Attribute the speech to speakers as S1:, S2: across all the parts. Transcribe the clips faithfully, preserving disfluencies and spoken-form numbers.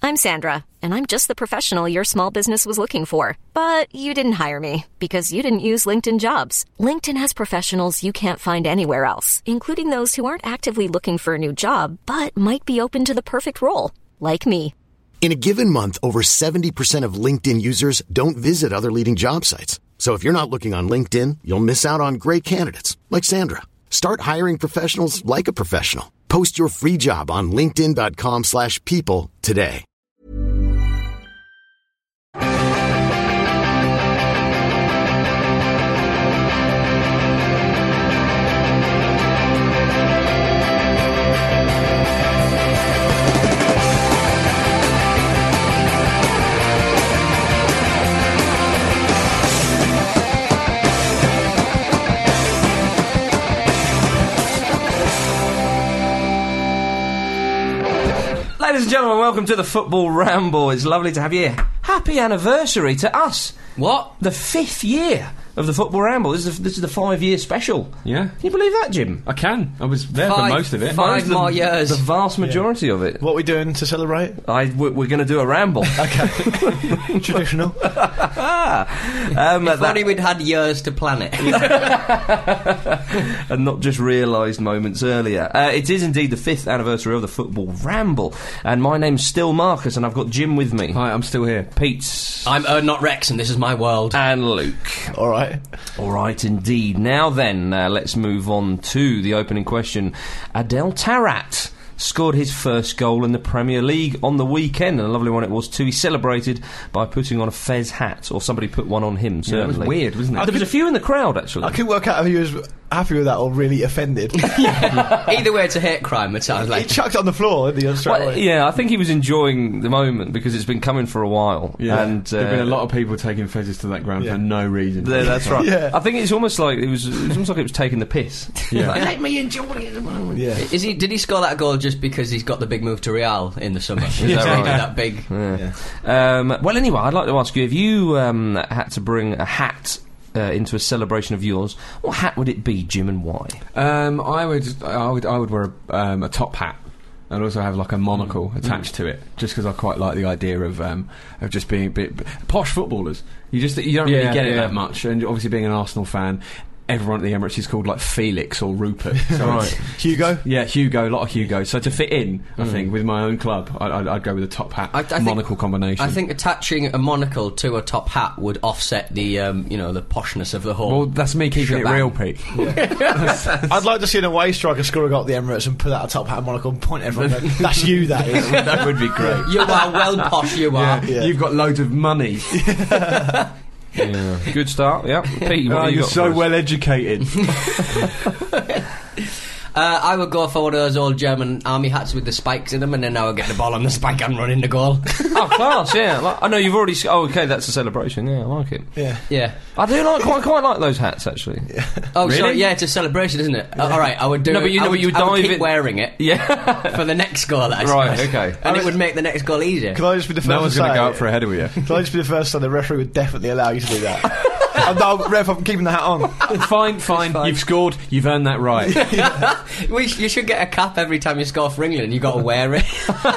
S1: I'm Sandra, and I'm just the professional your small business was looking for. But you didn't hire me because you didn't use LinkedIn Jobs. LinkedIn has professionals you can't find anywhere else, including those who aren't actively looking for a new job, but might be open to the perfect role, like me.
S2: In a given month, over seventy percent of LinkedIn users don't visit other leading job sites. So if you're not looking on LinkedIn, you'll miss out on great candidates like Sandra. Start hiring professionals like a professional. Post your free job on linkedin.com slash people today.
S3: Ladies and gentlemen, welcome to the Football Ramble. It's lovely to have you here. Happy anniversary to us.
S4: What?
S3: The fifth year of the Football Ramble. This is, the, this is the five-year special.
S5: Yeah.
S3: Can you believe that, Jim?
S5: I can. I was there
S4: Five-
S5: for most of it.
S4: five
S3: the,
S4: more years.
S3: The vast majority yeah. of it.
S6: What are we doing to celebrate?
S3: I, we're we're going to do a ramble.
S6: Okay. Traditional.
S3: um,
S4: If
S3: that,
S4: only we'd had years to plan it.
S3: and not just realised moments earlier. Uh, it is indeed the fifth anniversary of the Football Ramble. And my name's still Marcus, and I've got Jim with me.
S5: Hi, I'm still here.
S3: Pete.
S4: I'm uh, not Rex, and this is my world.
S3: And Luke.
S6: All right.
S3: All right, indeed. Now then, uh, let's move on to the opening question. Adel Taarabt scored his first goal in the Premier League on the weekend, and a lovely one it was too. He celebrated by putting on a fez hat, or somebody put one on him, certainly.
S5: Yeah, it was weird, wasn't it?
S3: There was a few in the crowd, actually.
S6: I couldn't work out if he was happy with that or really offended.
S4: Either way, it's a hate crime, it sounds
S6: He
S4: like.
S6: chucked it on the floor, didn't he, straight
S3: Well,
S6: away?
S3: yeah, I think he was enjoying the moment because it's been coming for a while.
S5: Yeah.
S3: And uh,
S5: There have been a lot of people taking fezzes to that ground
S6: Yeah.
S5: for no reason.
S3: Yeah, that's right.
S6: Yeah.
S3: I think it's almost like it was. It was almost like it was taking the piss.
S5: Yeah.
S3: Like, let me enjoy it at the moment.
S6: Yeah.
S4: Is he? Did he score that goal just because he's got the big move to Real in the summer? Is
S3: that
S4: he
S3: right?
S4: did that big?
S3: Yeah. Um, well, anyway, I'd like to ask you: if you um, had to bring a hat uh, into a celebration of yours, what hat would it be, Jim, and why?
S5: Um, I would, I would, I would wear a, um, a top hat. And also have like a monocle attached to it, just because I quite like the idea of um, of just being a bit posh footballers. You just you don't
S3: Yeah,
S5: really get it
S3: yeah.
S5: that much, and obviously being an Arsenal fan, everyone at the Emirates is called like Felix or Rupert. So
S3: Right.
S6: Hugo?
S5: Yeah, Hugo, a lot of Hugo. So to fit in, I think with my own club, I'd, I'd, I'd go with a top hat
S4: I- I think-
S5: monocle combination.
S4: I think attaching a monocle to a top hat would offset the, um, you know, the poshness of the whole.
S5: Well, that's me keeping
S4: shebang.
S5: it real, Pete.
S6: I'd like to see an away striker score a goal at the Emirates and put out a top hat and monocle and point everyone. Going, that's you, that is.
S5: That would be great.
S4: You are well posh, you are.
S6: Yeah.
S5: You've got loads of money.
S3: Yeah. Good start. Yeah, Pete. What
S5: Oh,
S3: have you
S5: you're
S3: got
S5: so
S3: for us?
S5: well educated.
S4: Uh, I would go for one of those old German army hats with the spikes in them, and then I would get the ball on the spike and run into goal.
S3: Oh, class! Yeah, like, I know you've already. s- Oh, okay, that's a celebration. Yeah, I like it.
S6: Yeah.
S4: Yeah.
S3: I do like quite quite like those hats actually.
S4: Oh, so
S3: Really?
S4: yeah, it's a celebration, isn't it? Uh, all right, I would do.
S3: No,
S4: it-
S3: but you
S4: I
S3: know,
S4: would,
S3: but you
S4: I would
S3: dive
S4: keep
S3: in-
S4: wearing it
S3: Yeah.
S4: for the next goal. I
S3: Right,
S4: suppose.
S3: okay.
S4: And it would make the next goal easier.
S6: Can I just be the first
S5: No one's
S6: to
S5: going
S6: say,
S5: to go up for a header with you.
S6: Can I just be the first to say the referee would definitely allow you to do that? I'm, no, ref, I'm keeping the hat on.
S5: Fine, fine,
S4: fine.
S5: You've scored. You've earned that right.
S4: We sh- you should get a cap every time you score for England. You got to wear it.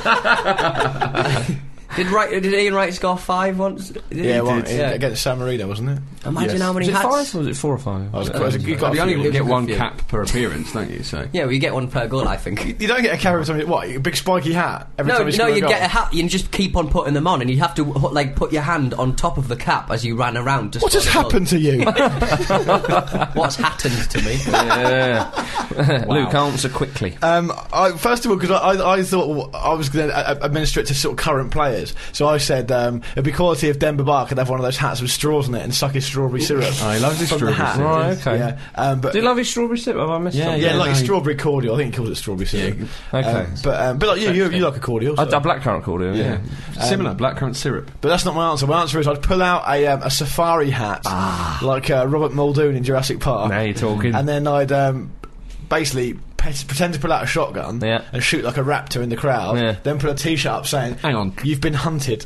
S4: Did Wright, did Ian Wright score five once? Did he?
S6: Yeah, well,
S4: Yeah.
S6: against San Marino, wasn't it?
S4: Imagine
S5: Yes.
S4: how many
S3: Was it
S4: hats.
S3: five or was it four or five?
S6: I was,
S4: Uh,
S6: I was, you got
S5: You
S6: a
S5: only
S6: few.
S4: It
S5: get
S4: was
S5: one
S4: a few.
S5: cap per appearance, don't you? So
S4: Yeah, well, you get one per goal, I think.
S6: You don't get a carry every time you, what, a big spiky hat every
S4: No,
S6: time you
S4: no,
S6: score a
S4: you'd
S6: goal?
S4: get a hat. You just keep on putting them on, and you'd have to h- like put your hand on top of the cap as you ran around. To
S6: What
S4: score
S6: has
S4: the goal.
S6: happened to you?
S4: What's happened to me?
S3: Yeah. Luke, answer quickly.
S6: Um, I, first of all, because I, I, I thought I was going to administer it to sort of current players, so I said um, it'd be quality if Demba Ba could have one of those hats with straws in it and suck his strawberry syrup.
S5: Oh, he loves his
S6: from the
S5: strawberry
S6: hat.
S5: syrup.
S3: Right, okay.
S6: Yeah, um, but
S3: Do you love his strawberry syrup? Have I missed
S5: Yeah,
S3: something?
S6: yeah,
S5: Yeah,
S6: like
S5: no,
S6: his
S5: he-
S6: strawberry cordial. I think he calls it strawberry syrup.
S3: Okay.
S6: Um, but um, but like you, you, you like a cordial.
S3: A,
S6: so-
S3: a blackcurrant cordial, yeah.
S5: Yeah. Similar, blackcurrant syrup.
S6: But that's not my answer. My answer is I'd pull out a, um, a safari hat, like uh, Robert Muldoon in Jurassic Park,
S3: Now you're talking.
S6: and then I'd um, basically pe- pretend to pull out a shotgun
S3: Yeah.
S6: and shoot like a raptor in the crowd,
S3: Yeah.
S6: then put a T-shirt up saying,
S5: Hang on.
S6: you've been hunted."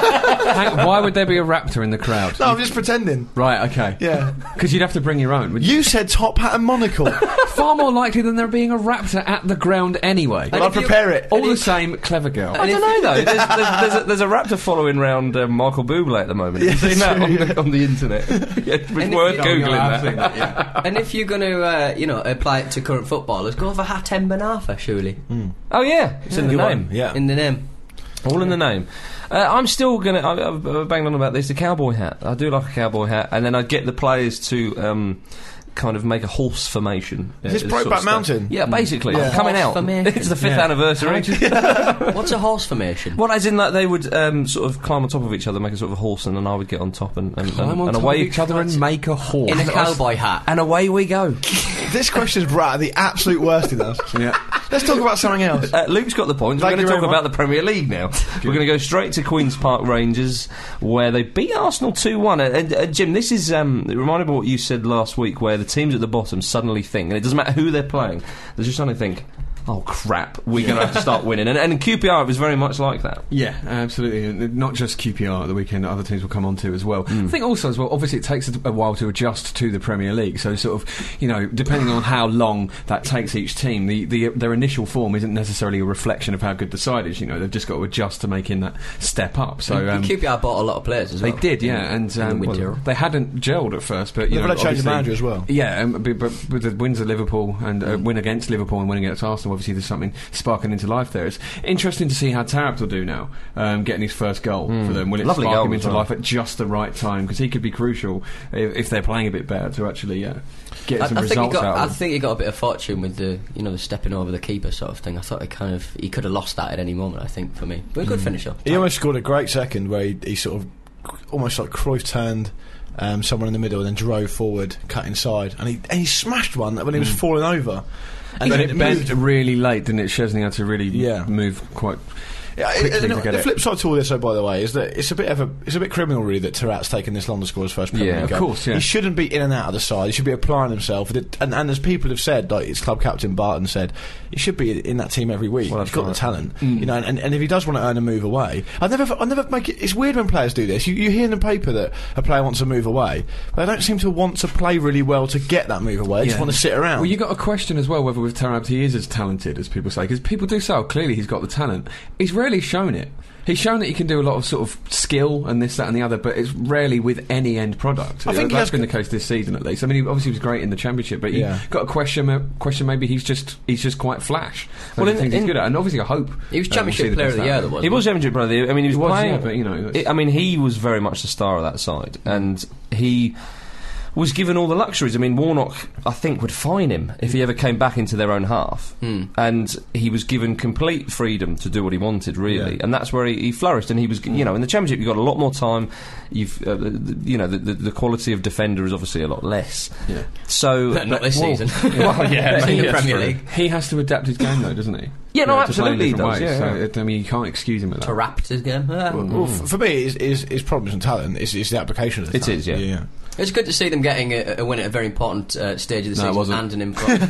S5: Hang, why would there be a raptor in the crowd?
S6: No, I'm just pretending.
S5: Right, okay.
S6: Yeah.
S5: Because you'd have to bring your own. Would you?
S6: You said top hat and monocle.
S5: Far more likely than there being a raptor at the ground anyway.
S6: Well, I'll prepare it.
S5: All the same, clever girl.
S3: I don't know though. There's, there's, there's, a, there's a raptor following round uh, Michael Bublé at the moment. Have you seen that on the, on the internet? Yeah, it's
S4: And
S3: worth
S4: if-
S3: googling
S5: Oh, I've
S3: that.
S5: seen that, yeah.
S4: And if you're going to, uh, you know, apply it to current footballers, go for Hatem Ben Arfa, surely.
S3: Oh yeah, it's in the
S6: Good
S3: name.
S6: one, Yeah.
S4: In the name.
S3: All in the name. Uh, I'm still gonna. I, I've I've banged on about this. The cowboy hat. I do like a cowboy hat, and then I get the players to. Um, kind of make a horse formation.
S6: Is this
S3: uh, sort of
S6: Brokeback
S3: stuff.
S6: Mountain?
S3: Yeah, basically.
S6: Yeah.
S3: I'm coming out.
S4: Horse formation.
S3: It's the fifth
S5: Yeah.
S3: anniversary.
S4: What's a horse formation?
S3: Well, as in like they would um, sort of climb on top of each other, make a sort of a horse, and then I would get on top and, and,
S5: Climb
S3: and,
S5: on
S3: and
S5: top
S3: away
S5: of each other and make a horse.
S4: In a cowboy hat.
S3: and away we go.
S6: This question's brought out the absolute worst in us.
S5: Yeah.
S6: Let's talk about something else.
S3: Uh, Luke's got the point. We're
S6: Thank
S3: going to
S6: you
S3: talk
S6: very
S3: about the Premier League now. We're going to go straight to Queen's Park Rangers, where they beat Arsenal two one. And, and uh, Jim, this is um, it reminded me of what you said last week, where the teams at the bottom suddenly think, and it doesn't matter who they're playing, they just suddenly think, "Oh crap, we're going to have to start winning." And, and in Q P R, it was very much like that.
S5: Yeah, absolutely. And not just Q P R at the weekend, other teams will come on to as well. I think also as well, obviously it takes a, a while to adjust to the Premier League, so sort of, you know, depending on how long that takes each team, the, the their initial form isn't necessarily a reflection of how good the side is, you know, they've just got to adjust to making that step up. So
S4: And
S5: um,
S4: Q P R bought a lot of players as
S5: they
S4: well.
S5: did, yeah,
S4: in-
S5: and
S4: in the
S5: um,
S4: winter.
S5: well, they hadn't gelled at first, but you
S6: They've
S5: know,
S6: had to change the
S5: obviously-
S6: manager as well.
S5: Yeah, um, but, but with the wins at Liverpool and uh, win against Liverpool and winning against Arsenal, obviously there's something sparking into life there. It's interesting to see how Tarapth will do now, um, getting his first goal for them. Will it
S3: Lovely
S5: spark
S3: goal
S5: him
S3: as
S5: into
S3: well.
S5: life at just the right time? Because he could be crucial if, if they're playing a bit better to actually uh, get
S4: I,
S5: some
S4: I think he
S5: results
S4: got.
S5: out
S4: I
S5: of them.
S4: think he got a bit of fortune with the, you know, the stepping over the keeper sort of thing. I thought he kind of he could have lost that at any moment. I think for me, but a good finisher.
S6: He almost scored a great second where he, he sort of almost like Cruyff turned um, someone in the middle and then drove forward, cut inside, and he and he smashed one when he was falling over. And
S5: But
S6: then
S5: it
S6: moved-
S5: bent really late, didn't it? Chesney had to really
S6: Yeah.
S5: move quite.
S6: Yeah,
S5: quickly
S6: and
S5: to get
S6: the
S5: it.
S6: flip side to all this, though, by the way, is that it's a bit of a it's a bit criminal, really, that Tarat's taken this long to score his first Premier
S3: Yeah,
S6: League
S5: of
S6: game.
S5: course, yeah.
S6: He shouldn't be in and out of the side. He should be applying himself. And, and as people have said, like his club captain Barton said, he should be in that team every week.
S3: Well,
S6: He's got
S3: that's
S6: the
S3: right.
S6: talent, you know. And, and if he does want to earn a move away, I never, I never make it. It's weird when players do this. You, you hear in the paper that a player wants to move away, but they don't seem to want to play really well to get that move away. They just
S5: Yeah.
S6: want to sit around.
S5: Well, you got a question as well whether with Tarapth he is as talented as people say, because people do say, oh, clearly he's got the talent. He's rarely shown it. He's shown that he can do a lot of sort of skill and this, that, and the other, but it's rarely with any end product.
S6: I think he
S5: that's
S6: has
S5: been
S6: got-
S5: the case this season at least. I mean, he obviously was great in the Championship, but
S6: Yeah.
S5: you got a question. uh, Question maybe he's just he's just quite flash.
S3: Well,
S5: Well,
S3: in-
S5: things he's
S3: in-
S5: good at, and obviously I hope
S4: He was
S5: uh, we'll
S4: Championship
S5: see the
S4: Player
S5: best
S4: of the
S5: out
S4: Year,
S5: him.
S4: though, wasn't
S3: He was Championship player of the year. I mean, he was,
S5: He was,
S3: playing.
S5: yeah, but, you know, that's-
S3: I mean, he was very much the star of that side, and he was given all the luxuries. I mean, Warnock, I think, would fine him if he ever came back into their own half. And he was given complete freedom to do what he wanted, really.
S6: Yeah.
S3: And that's where he, he flourished. And he was, you know, in the Championship, you've got a lot more time. You've, uh, the, the- you know, the, the, the quality of defender is obviously a lot less.
S5: Yeah.
S3: So,
S4: Not
S3: but-
S4: this
S3: well,
S4: season.
S3: well, yeah,
S4: It's in
S3: maybe
S4: the
S3: that's
S4: Premier
S3: true.
S4: League.
S5: He has to adapt his game, though, doesn't he?
S3: Yeah, no,
S5: You know, to play in
S3: absolutely he
S5: different
S3: does,
S5: ways.
S3: yeah,
S5: so
S3: yeah.
S5: it, I mean, you can't excuse him with that.
S4: To wrap his game. Ah.
S6: well, f- for me, his, his, his problems and talent is, is the application of the
S3: It
S6: talent.
S3: is, yeah.
S6: yeah.
S4: It's good to see them getting a, a win at a very important uh, stage of the
S5: No, it
S4: season
S5: wasn't.
S4: and an important.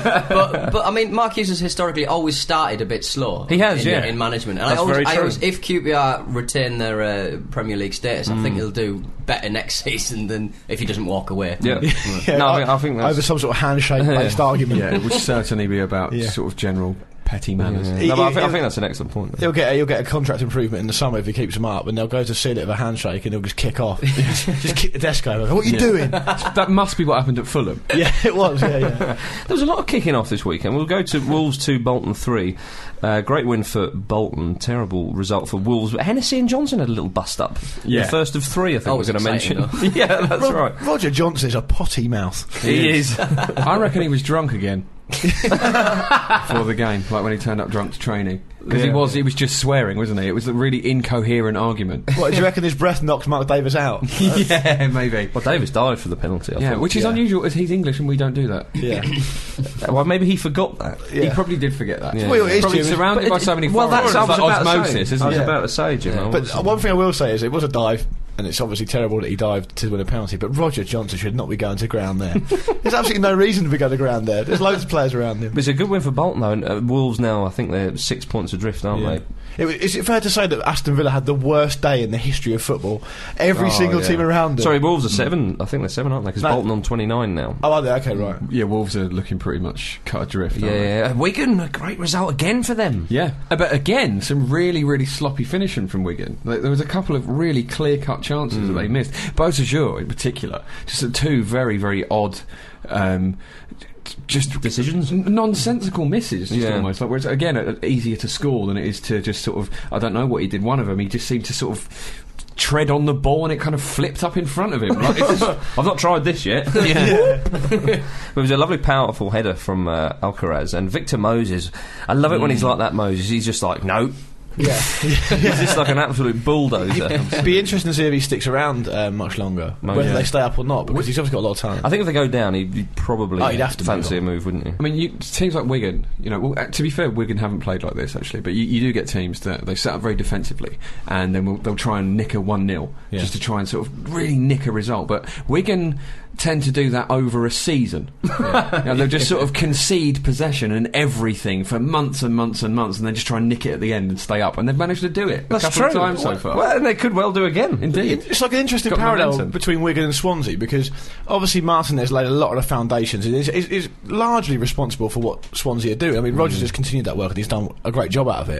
S4: but, but I mean, Mark Hughes has historically always started a bit slow.
S3: He has,
S4: in,
S3: yeah.
S4: in management. And
S3: That's
S4: I always,
S3: very
S4: I
S3: true.
S4: always, if Q P R retain their uh, Premier League status, I think he'll do better next season than if he doesn't walk away.
S3: Yeah.
S6: Yeah,
S3: no, I think, I think that's...
S6: over some sort of handshake-based argument.
S5: Yeah, it would certainly be about
S6: Yeah.
S5: sort of general petty manners.
S3: Yeah.
S6: He-
S3: No, but I,
S6: he-
S3: think, I
S6: he-
S3: think that's an excellent point.
S6: He'll get a, he'll get a contract improvement in the summer if he keeps him up, and they'll go to seal it with a handshake, and he'll just kick off, just kick the desk over. What are you
S5: Yeah.
S6: doing?
S5: That must be what happened at Fulham.
S6: Yeah, it was. Yeah, yeah.
S3: There was a lot of kicking off this weekend. We'll go to Wolves two, Bolton three. Uh, great win for Bolton, terrible result for Wolves. But Hennessy and Johnson had a little bust up.
S5: Yeah.
S3: The first of three, I think
S4: Always
S3: we're going to
S4: exciting,
S3: mention. yeah, that's
S6: Rod-
S3: right.
S6: Roger Johnson's a potty mouth.
S3: He is.
S5: I reckon he was drunk again for the game, like when he turned up drunk to training. Because he
S3: Yeah.
S5: was, he was just swearing, wasn't he? It was a really incoherent argument.
S6: What, do you reckon his breath knocked Mark Davis out?
S5: yeah, maybe.
S3: Well, Davis died for the penalty, I
S5: Yeah,
S3: thought.
S5: which is
S6: yeah.
S5: unusual, as he's English and we don't do that.
S6: Yeah.
S3: Well, maybe he forgot that.
S6: Yeah.
S5: He probably did forget that.
S3: Yeah.
S6: Well, it is,
S5: Probably
S6: Jim.
S5: surrounded
S3: But
S5: by
S3: it-
S5: so many
S3: well,
S5: foreigners.
S3: that's I was
S5: It's like
S3: about to say.
S5: osmosis,
S3: I
S5: isn't
S3: was
S5: it?
S3: about to say, Jim. I
S6: But
S3: was-
S6: uh, one thing I will say is it was a dive. and it's obviously terrible that he dived to win a penalty, but Roger Johnson should not be going to ground there. There's absolutely no reason to be going to ground there. There's loads of players around him.
S3: But it's a good win for Bolton, though, and uh, Wolves now, I think they're six points adrift, aren't
S6: Yeah.
S3: they?
S6: It, is it fair to say that Aston Villa had the worst day in the history of football? Every
S5: Oh,
S6: single
S5: yeah.
S6: team around them.
S3: Sorry, Wolves are seven. I think they're seven, aren't they? Because
S6: No.
S3: Bolton on twenty-nine now.
S6: Oh, are they? Okay, right.
S5: Yeah, Wolves are looking pretty much cut adrift. aren't they?
S3: Yeah, Wigan, a great result again for them.
S5: Yeah, Uh, but again, some really, really sloppy finishing from Wigan. Like, there was a couple of really clear-cut chances
S3: Mm.
S5: that they missed. Beausejour, in particular, just uh, two very, very odd, um, just
S3: Decisions?
S5: n- nonsensical misses. Just
S3: Yeah.
S5: almost like where it's again uh, easier to score than it is to just sort of. I don't know what he did. One of them, he just seemed to sort of tread on the ball and it kind of flipped up in front of him. Like, it's just,
S3: I've not tried this yet.
S5: yeah.
S3: It was a lovely, powerful header from uh, Alcaraz. And Victor Moses, I love it when he's like that, Moses. He's just like, no.
S6: Yeah.
S3: He's just like an absolute bulldozer.
S6: It'd be interesting to see if he sticks around uh, much longer,
S3: Oh,
S6: whether
S3: yeah.
S6: they stay up or not, because he's obviously got a lot of talent.
S3: I think if they go down, he'd, he'd probably
S6: Oh, he'd have to
S3: fancy
S6: move
S3: a
S6: on.
S3: move, wouldn't he?
S5: I mean, you, teams like Wigan, you know, well, uh, to be fair, Wigan haven't played like this actually, but you, you do get teams that they set up very defensively and then we'll, they'll try and nick a one nil
S6: Yeah.
S5: just to try and sort of really nick a result. But Wigan tend to do that over a season. Yeah. You know, they'll just sort of concede possession and everything for months and months and months and then just try and nick it at the end and stay up. And they've managed to do it a couple of times so far.
S3: Well, and they could well do again.
S5: Indeed.
S6: It's like an interesting
S5: Got
S6: parallel
S5: momentum.
S6: between Wigan and Swansea, because obviously Martinez laid a lot of the foundations and is, is, is largely responsible for what Swansea are doing. I mean, Rodgers has continued that work and he's done a great job out of it.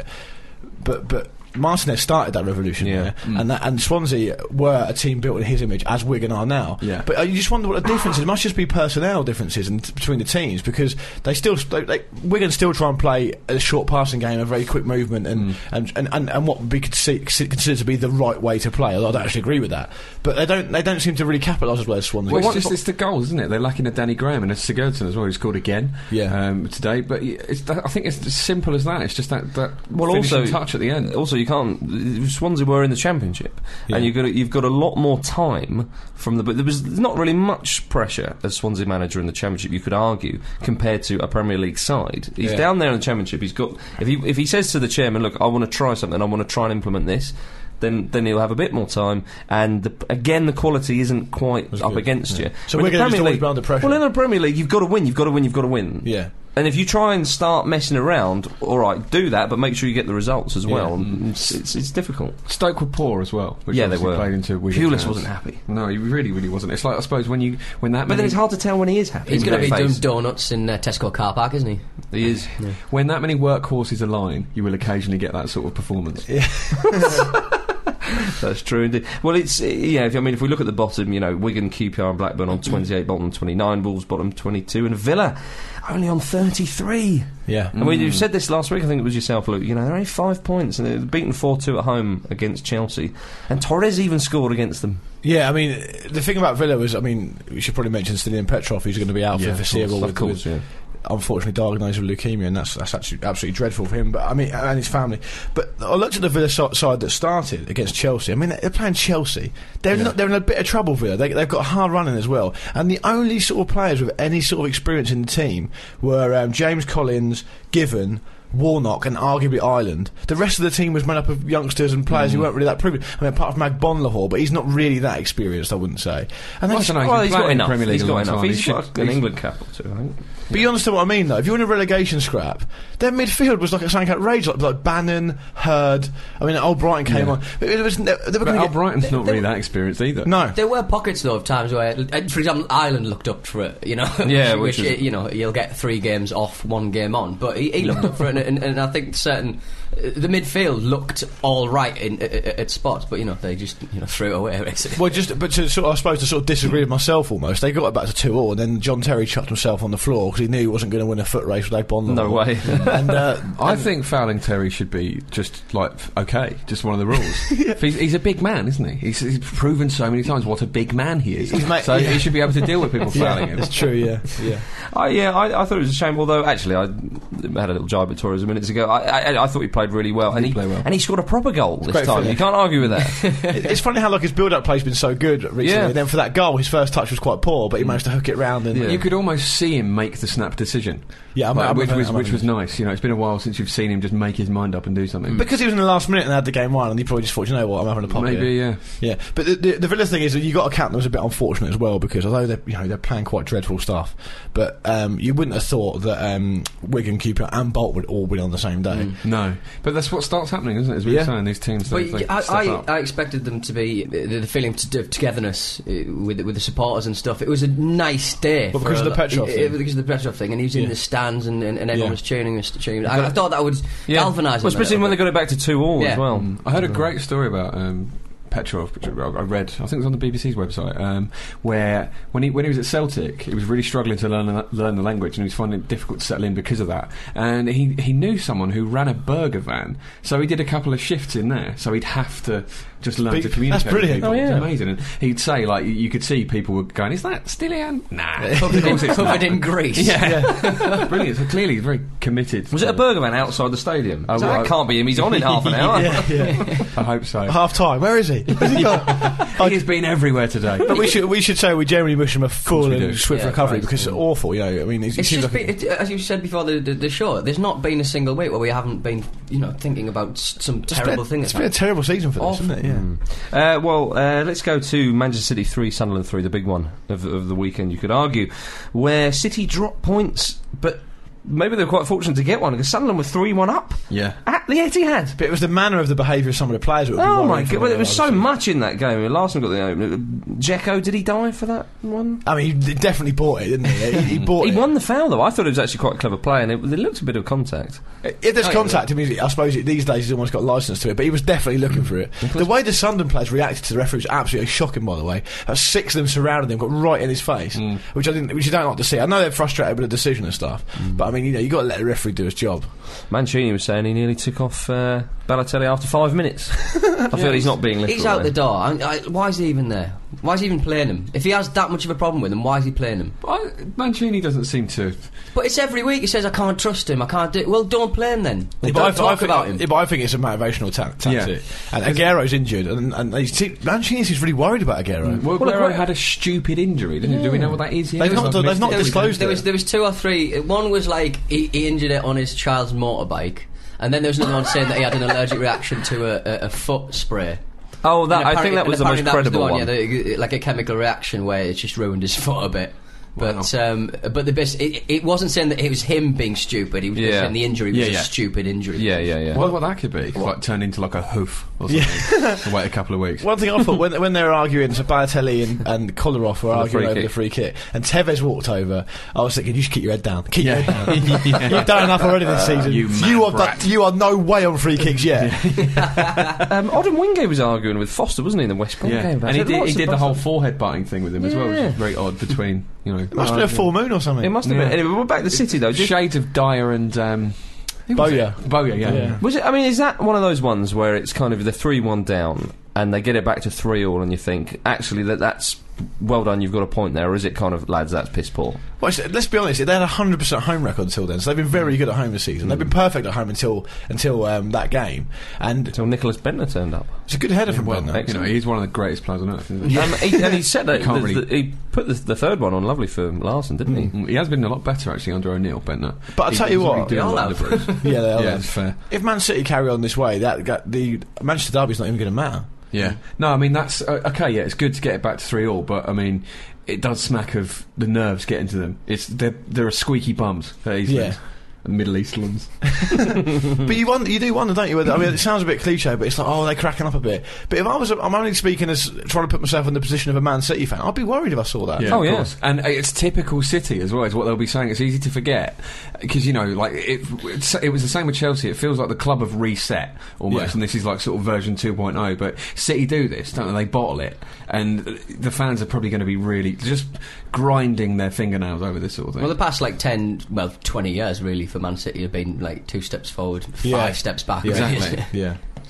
S6: But but Martinez started that revolution
S3: Yeah.
S6: there, and that, and Swansea were a team built in his image, as Wigan are now.
S5: Yeah.
S6: But uh, you just wonder what the difference is. It must just be personnel differences in, between the teams, because they still they, they, Wigan still try and play a short passing game, a very quick movement, and and, and, and, and what would be consi- considered to be the right way to play. Although I don't actually agree with that, but they don't they don't seem to really capitalise as well as Swansea.
S5: Well, it's just it's the goals, isn't it? They're lacking a Danny Graham and a Sigurdsson as well, who scored again
S6: Yeah.
S5: um, today. But it's that, I think it's as simple as that. It's just that, that
S3: Well,
S5: finishing
S3: also
S5: touch at the end.
S3: Also, you can't. Swansea were in the Championship,
S6: Yeah.
S3: and you've got a, you've got a lot more time from the. But there was not really much pressure as Swansea manager in the Championship. You could argue compared to a Premier League side. He's
S6: Yeah.
S3: down there in the Championship. He's got if he if he says to the chairman, "Look, I want to try something. I want to try and implement this." Then, then he'll have a bit more time, and the, again, the quality isn't quite
S6: That's
S3: up
S6: good,
S3: against
S6: yeah.
S3: you.
S6: So
S3: But
S6: we're
S3: in the
S6: gonna just
S3: Premier
S6: always
S3: League-
S6: be under pressure.
S3: Well, in the Premier League, you've got to win. You've got to win. You've got to win.
S6: Yeah.
S3: And if you try and start messing around, all right, do that, but make sure you get the results as well. And It's, it's, it's difficult.
S5: Stoke were poor as well. Which
S3: Yeah, they
S5: obviously
S3: were.
S5: Played into Wigan's
S3: Pulis
S5: hands.
S3: wasn't happy.
S5: No, he really, really wasn't. It's like I suppose when you when that
S3: But
S5: many
S3: then it's hard to tell when he is happy.
S4: He's going to be doing
S3: face.
S4: donuts in uh, Tesco car park, isn't he?
S3: He is.
S5: when that many workhorses align, you will occasionally get that sort of performance.
S3: That's true indeed. Well, it's yeah. If, I mean, if we look at the bottom, you know, Wigan, Q P R, and Blackburn on twenty-eight, Bolton on twenty-nine, Wolves bottom twenty-two, and Villa only on thirty-three.
S6: Yeah.
S3: And we you said this last week. I think it was yourself, Luke. You know, they're only five points, and they're beaten four two at home against Chelsea, and Torres even scored against them.
S6: Yeah, I mean, the thing about Villa was, I mean, we should probably mention Stilian Petrov, who's going to be out
S5: Yeah,
S6: for
S5: of
S6: the foreseeable
S3: Of
S6: with,
S3: course,
S6: with
S3: yeah.
S6: unfortunately diagnosed with leukemia, and that's that's actually absolutely dreadful for him. But I mean, and his family. But I looked at the Villa so- side that started against Chelsea. I mean, they're playing Chelsea. They're
S5: Yeah.
S6: not, they're in a bit of trouble. Villa. They, they've got hard running as well, and the only sort of players with any sort of experience in the team were um, James Collins, Given, Warnock, and arguably Ireland. The rest of the team was made up of youngsters and players who weren't really that proven. I mean, apart from Magbon Lahore, but he's not really that experienced, I wouldn't say. And
S5: Well,
S6: they
S5: I don't know.
S3: Well,
S5: been
S3: he's got
S5: playing in
S3: enough.
S5: Premier League
S3: He's
S5: a
S3: got
S5: long
S3: enough.
S5: time.
S3: He's
S5: He should-
S3: got an
S5: he's-
S3: England cap or two, I think.
S6: But you understand what I mean, though. If you're in a relegation scrap, their midfield was like something outrageous, like, like Bannon, Hurd. I mean, Albrighton came
S5: Yeah.
S6: on. But it was. They, they were
S5: But
S6: gonna get-
S5: Albrighton's not
S4: they-
S5: really that experienced either.
S6: No.
S4: There were pockets though of times where, uh, for example, Ireland looked up for it. You know,
S3: Yeah,
S4: which,
S3: which is-
S4: uh, you know you'll get three games off, one game on. But he, he looked up for it, and, and, and I think certain uh, the midfield looked all right in, uh, at spots, but you know they just you know threw it away. Basically.
S6: Well, just but to sort of, I suppose to sort of disagree with myself almost. They got it back to two all, and then John Terry chucked himself on the floor because he knew he wasn't going to win a foot race with Agbon.
S3: No way.
S6: And uh,
S5: I think fouling Terry should be just like okay, just one of the rules. If he's, he's a big man, isn't he? He's, he's proven so many times what a big man he is.
S6: He's ma-
S5: so
S6: yeah.
S5: he should be able to deal with people fouling
S6: yeah,
S5: him.
S6: it's true. Yeah, yeah.
S3: I, yeah, I, I thought it was a shame. Although actually, I had a little jibe at Torres a minute ago. I, I, I thought he played played really well, and he
S5: play well.
S3: and he scored a proper goal this
S6: great
S3: time.
S6: feeling.
S3: You can't argue with that.
S6: It- it's funny how like his build-up play's been so good recently,
S3: Yeah.
S6: and then for that goal, his first touch was quite poor, but he managed to hook it round. And
S5: You could almost see him make the snap decision.
S6: Yeah, I'm-
S5: Like,
S6: I'm-
S5: which
S6: I'm-
S5: was
S6: I'm-
S5: which was nice. You know, it's been a while since you've seen him just make his mind up and do something.
S6: because he was in the last minute and they had the game won, and he probably just thought, you know what, I'm having a pop
S5: Maybe,
S6: here.
S5: yeah.
S6: Yeah, but the, the, the Villa thing is that you got to count them as a bit unfortunate as well, because although they're you know they're playing quite dreadful stuff, but um, you wouldn't have thought that um, Wigan, Q P R and Bolt would all be on the same day.
S5: No, but that's what starts happening, isn't it? As we
S6: Yeah.
S5: were saying, these teams they,
S4: But
S5: they
S4: I,
S5: step
S4: I,
S5: up.
S4: I expected them to be the, the feeling to, of togetherness uh, with with the supporters and stuff. It was a nice day.
S6: Well,
S4: for
S6: because
S4: a
S6: of the
S4: lot-
S6: Petrov
S4: it-
S6: thing.
S4: it- Because of the Petrov thing, and he was in
S6: Yeah.
S4: the stands, and, and, and everyone
S6: Yeah.
S4: was cheering and cheering. I, I thought that would
S3: Yeah.
S4: galvanise
S3: Well,
S4: them. a
S3: especially
S4: little
S3: when they
S4: bit.
S3: got it back to two all
S4: Yeah.
S3: as well.
S5: Mm. I heard a great story about um, Petrov, which I I read. I think it was on the B B C's website, um, where when he when he was at Celtic, he was really struggling to learn the, learn the language, and he was finding it difficult to settle in because of that. And he he knew someone who ran a burger van, so he did a couple of shifts in there. So he'd have to just learn
S6: Speak-
S5: to communicate.
S6: that's brilliant.
S5: With people.
S3: Oh, yeah.
S5: It's amazing. And he'd say, like, you, you could see people were going, "Is that Stilian?" Nah,
S4: covered,
S5: Of
S4: in,
S5: course it's
S4: covered
S5: not.
S4: in grease.
S5: Yeah, brilliant. So clearly, he's very committed.
S3: Was it a burger van outside the stadium?
S5: Oh,
S3: So
S5: well,
S3: that
S5: I-
S3: can't be him. He's on in half an hour.
S6: Yeah, yeah.
S5: I hope so.
S6: Half time. Where is he? Where's he gone?
S5: He has been everywhere today.
S6: But we should we should say we generally wish him a full
S5: we
S6: and
S5: do.
S6: swift
S4: Yeah,
S6: recovery
S4: right.
S6: because it's awful. You know, I mean, he's, he
S4: It's
S6: seems
S4: just
S6: like a-
S4: been, it, as you said before the, the, the show, there's not been a single week where we haven't been, you know, thinking about s- some
S6: it's
S4: terrible
S6: been,
S4: thing.
S6: It's
S4: that's
S6: been a terrible season for this,
S4: Awful.
S6: isn't it? Yeah.
S3: Uh, well, uh, let's go to Manchester City three, Sunderland three, the big one of, of the weekend, you could argue, where City dropped points, but maybe they were quite fortunate to get one, because Sunderland were three one up
S5: Yeah.
S3: at the Etihad.
S6: But it was the manner of the behaviour of some of the players. That would be
S3: Oh my
S6: worrying for
S3: god, well,
S6: me,
S3: there was so
S6: obviously.
S3: much in that game. Larson got the opener. Dzeko, did he die for that one?
S6: I mean, he definitely bought it, didn't he? He, he bought
S3: He
S6: it.
S3: won the foul, though. I thought it was actually quite a clever play, and it, it looked a bit of contact.
S6: If there's
S4: Oh,
S6: contact, I mean, I suppose it, these days he's almost got licence to it, but he was definitely looking for it. The way the Sunderland players reacted to the referee was absolutely shocking, by the way. Uh, six of them surrounded him, got right in his face, which I didn't, which you don't like to see. I know they're frustrated with the decision and stuff, but I mean, you know, you got to let the referee do his job.
S3: Mancini was saying he nearly took off uh, Balotelli after five minutes. I feel he's not being literal.
S4: He's out
S3: there.
S4: the door. I, I, why is he even there? Why is he even playing him? If he has that much of a problem with him, why is he playing him?
S5: I, Mancini doesn't seem to.
S4: But it's every week he says, I can't trust him, I can't do it. Well, don't play him then.
S6: Yeah,
S4: Don't
S6: but I, I
S4: talk
S6: think,
S4: about him.
S6: yeah, but I think it's a motivational ta- tactic. And Aguero's injured, and, and he's, Mancini seems really worried about Aguero.
S5: Well,
S3: Well,
S5: Aguero
S3: look,
S5: had a stupid injury, didn't he? Do we know what that is?
S6: They've not done- they've not
S4: There was-
S6: disclosed
S4: there
S6: it.
S4: was, there was two or three. One was like he, he injured it on his child's motorbike, and then there was another one saying that he had an allergic reaction to a, a, a foot spray.
S3: Oh, that,
S4: And
S3: I
S4: apparently-
S3: think that
S4: and
S3: was the most
S4: apparently that was
S3: credible
S4: the
S3: one.
S4: Yeah, the, like a chemical reaction where it's just ruined his foot a bit. But um, but the best, it, it wasn't saying that it was him being stupid. He was just
S3: Yeah.
S4: saying the injury was
S5: Yeah,
S4: a
S5: yeah.
S4: stupid injury.
S3: Yeah, yeah, yeah.
S5: Well, what that could be, like turned into like a hoof or something. Wait a couple of weeks.
S6: One thing I thought when, when they were arguing, so Balotelli and, and Kolarov were
S3: the
S6: arguing
S3: free
S6: over
S3: kick.
S6: the free kick, and Tevez walked over. I was thinking, you should keep your head down. Keep
S5: Yeah.
S6: your head down. You've done enough already this season.
S5: you mad
S6: you, are
S5: brat.
S6: the, you are no way on free kicks yet.
S3: Um, Odin Wingate was arguing with Foster, wasn't he, in the West Brom
S5: Yeah,
S3: game?
S5: and he did,
S3: Lots
S5: he
S3: of
S5: did the
S3: buzz
S5: whole
S3: on-
S5: forehead butting thing with him as well, which
S3: Yeah.
S5: is very odd between, you know.
S6: It must have been a full moon or something.
S3: It must have
S5: Yeah.
S3: been. Anyway, we're back to City, though. Just-
S5: Shades of Dyer and. Um, who was
S6: Bowyer.
S5: it? Bowyer, yeah.
S6: Yeah.
S3: Was it? I mean, is that one of those ones where it's kind of the three one down and they get it back to three all, and you think actually that that's well done, you've got a point there, or is it kind of lads, that's piss poor?
S6: Well, it's- let's be honest, they had a hundred percent home record until then, so they've been very good at home this season. They've been perfect at home until until um, that game, and
S3: Until Nicholas Bentner turned up.
S6: it's a good header from
S5: Well,
S6: Bentner.
S5: you know, he's one of the greatest players on earth. Isn't he?
S3: Um, he, and he said that
S5: Can't
S3: the-
S5: really-
S3: the- he put the, the third one on lovely for Larson, didn't he?
S5: Mm, He has been a lot better actually under O'Neill, Bentner.
S6: But I'll
S5: He-
S6: tell you
S5: he's
S6: what,
S5: really doing
S4: they all
S5: a lot
S4: have.
S5: under Bruce.
S6: Yeah, they are.
S5: Yeah, it's fair.
S6: If Man City carry on this way, that, that the Manchester derby's not even going to matter.
S5: Yeah. No, I mean that's uh, okay. Yeah, it's good to get it back to three all, but I mean, it does smack of the nerves getting to them. It's they're they're a squeaky bums. These
S6: Yeah.
S5: things. Middle Eastlands.
S6: But you wonder, you do wonder, don't you? Whether, I mean, it sounds a bit cliche, but it's like, oh, they're cracking up a bit. But if I was, I'm only speaking as trying to put myself in the position of a Man City fan. I'd be worried if I saw that.
S5: Yeah,
S3: Oh,
S5: of
S3: yeah.
S5: course. And uh, it's typical City as well, is what they'll be saying. It's easy to forget because you know, like it, it's, it was the same with Chelsea. It feels like the club have reset almost,
S6: Yeah.
S5: and this is like sort of version two point oh. But City do this, don't they? They bottle it, and the fans are probably going to be really just grinding their fingernails over this sort of thing.
S4: Well, the past like ten, well, twenty years really for Man City have been like two steps forward, five
S6: Yeah.
S4: steps back.
S6: Yeah.
S5: Exactly.
S6: Yeah.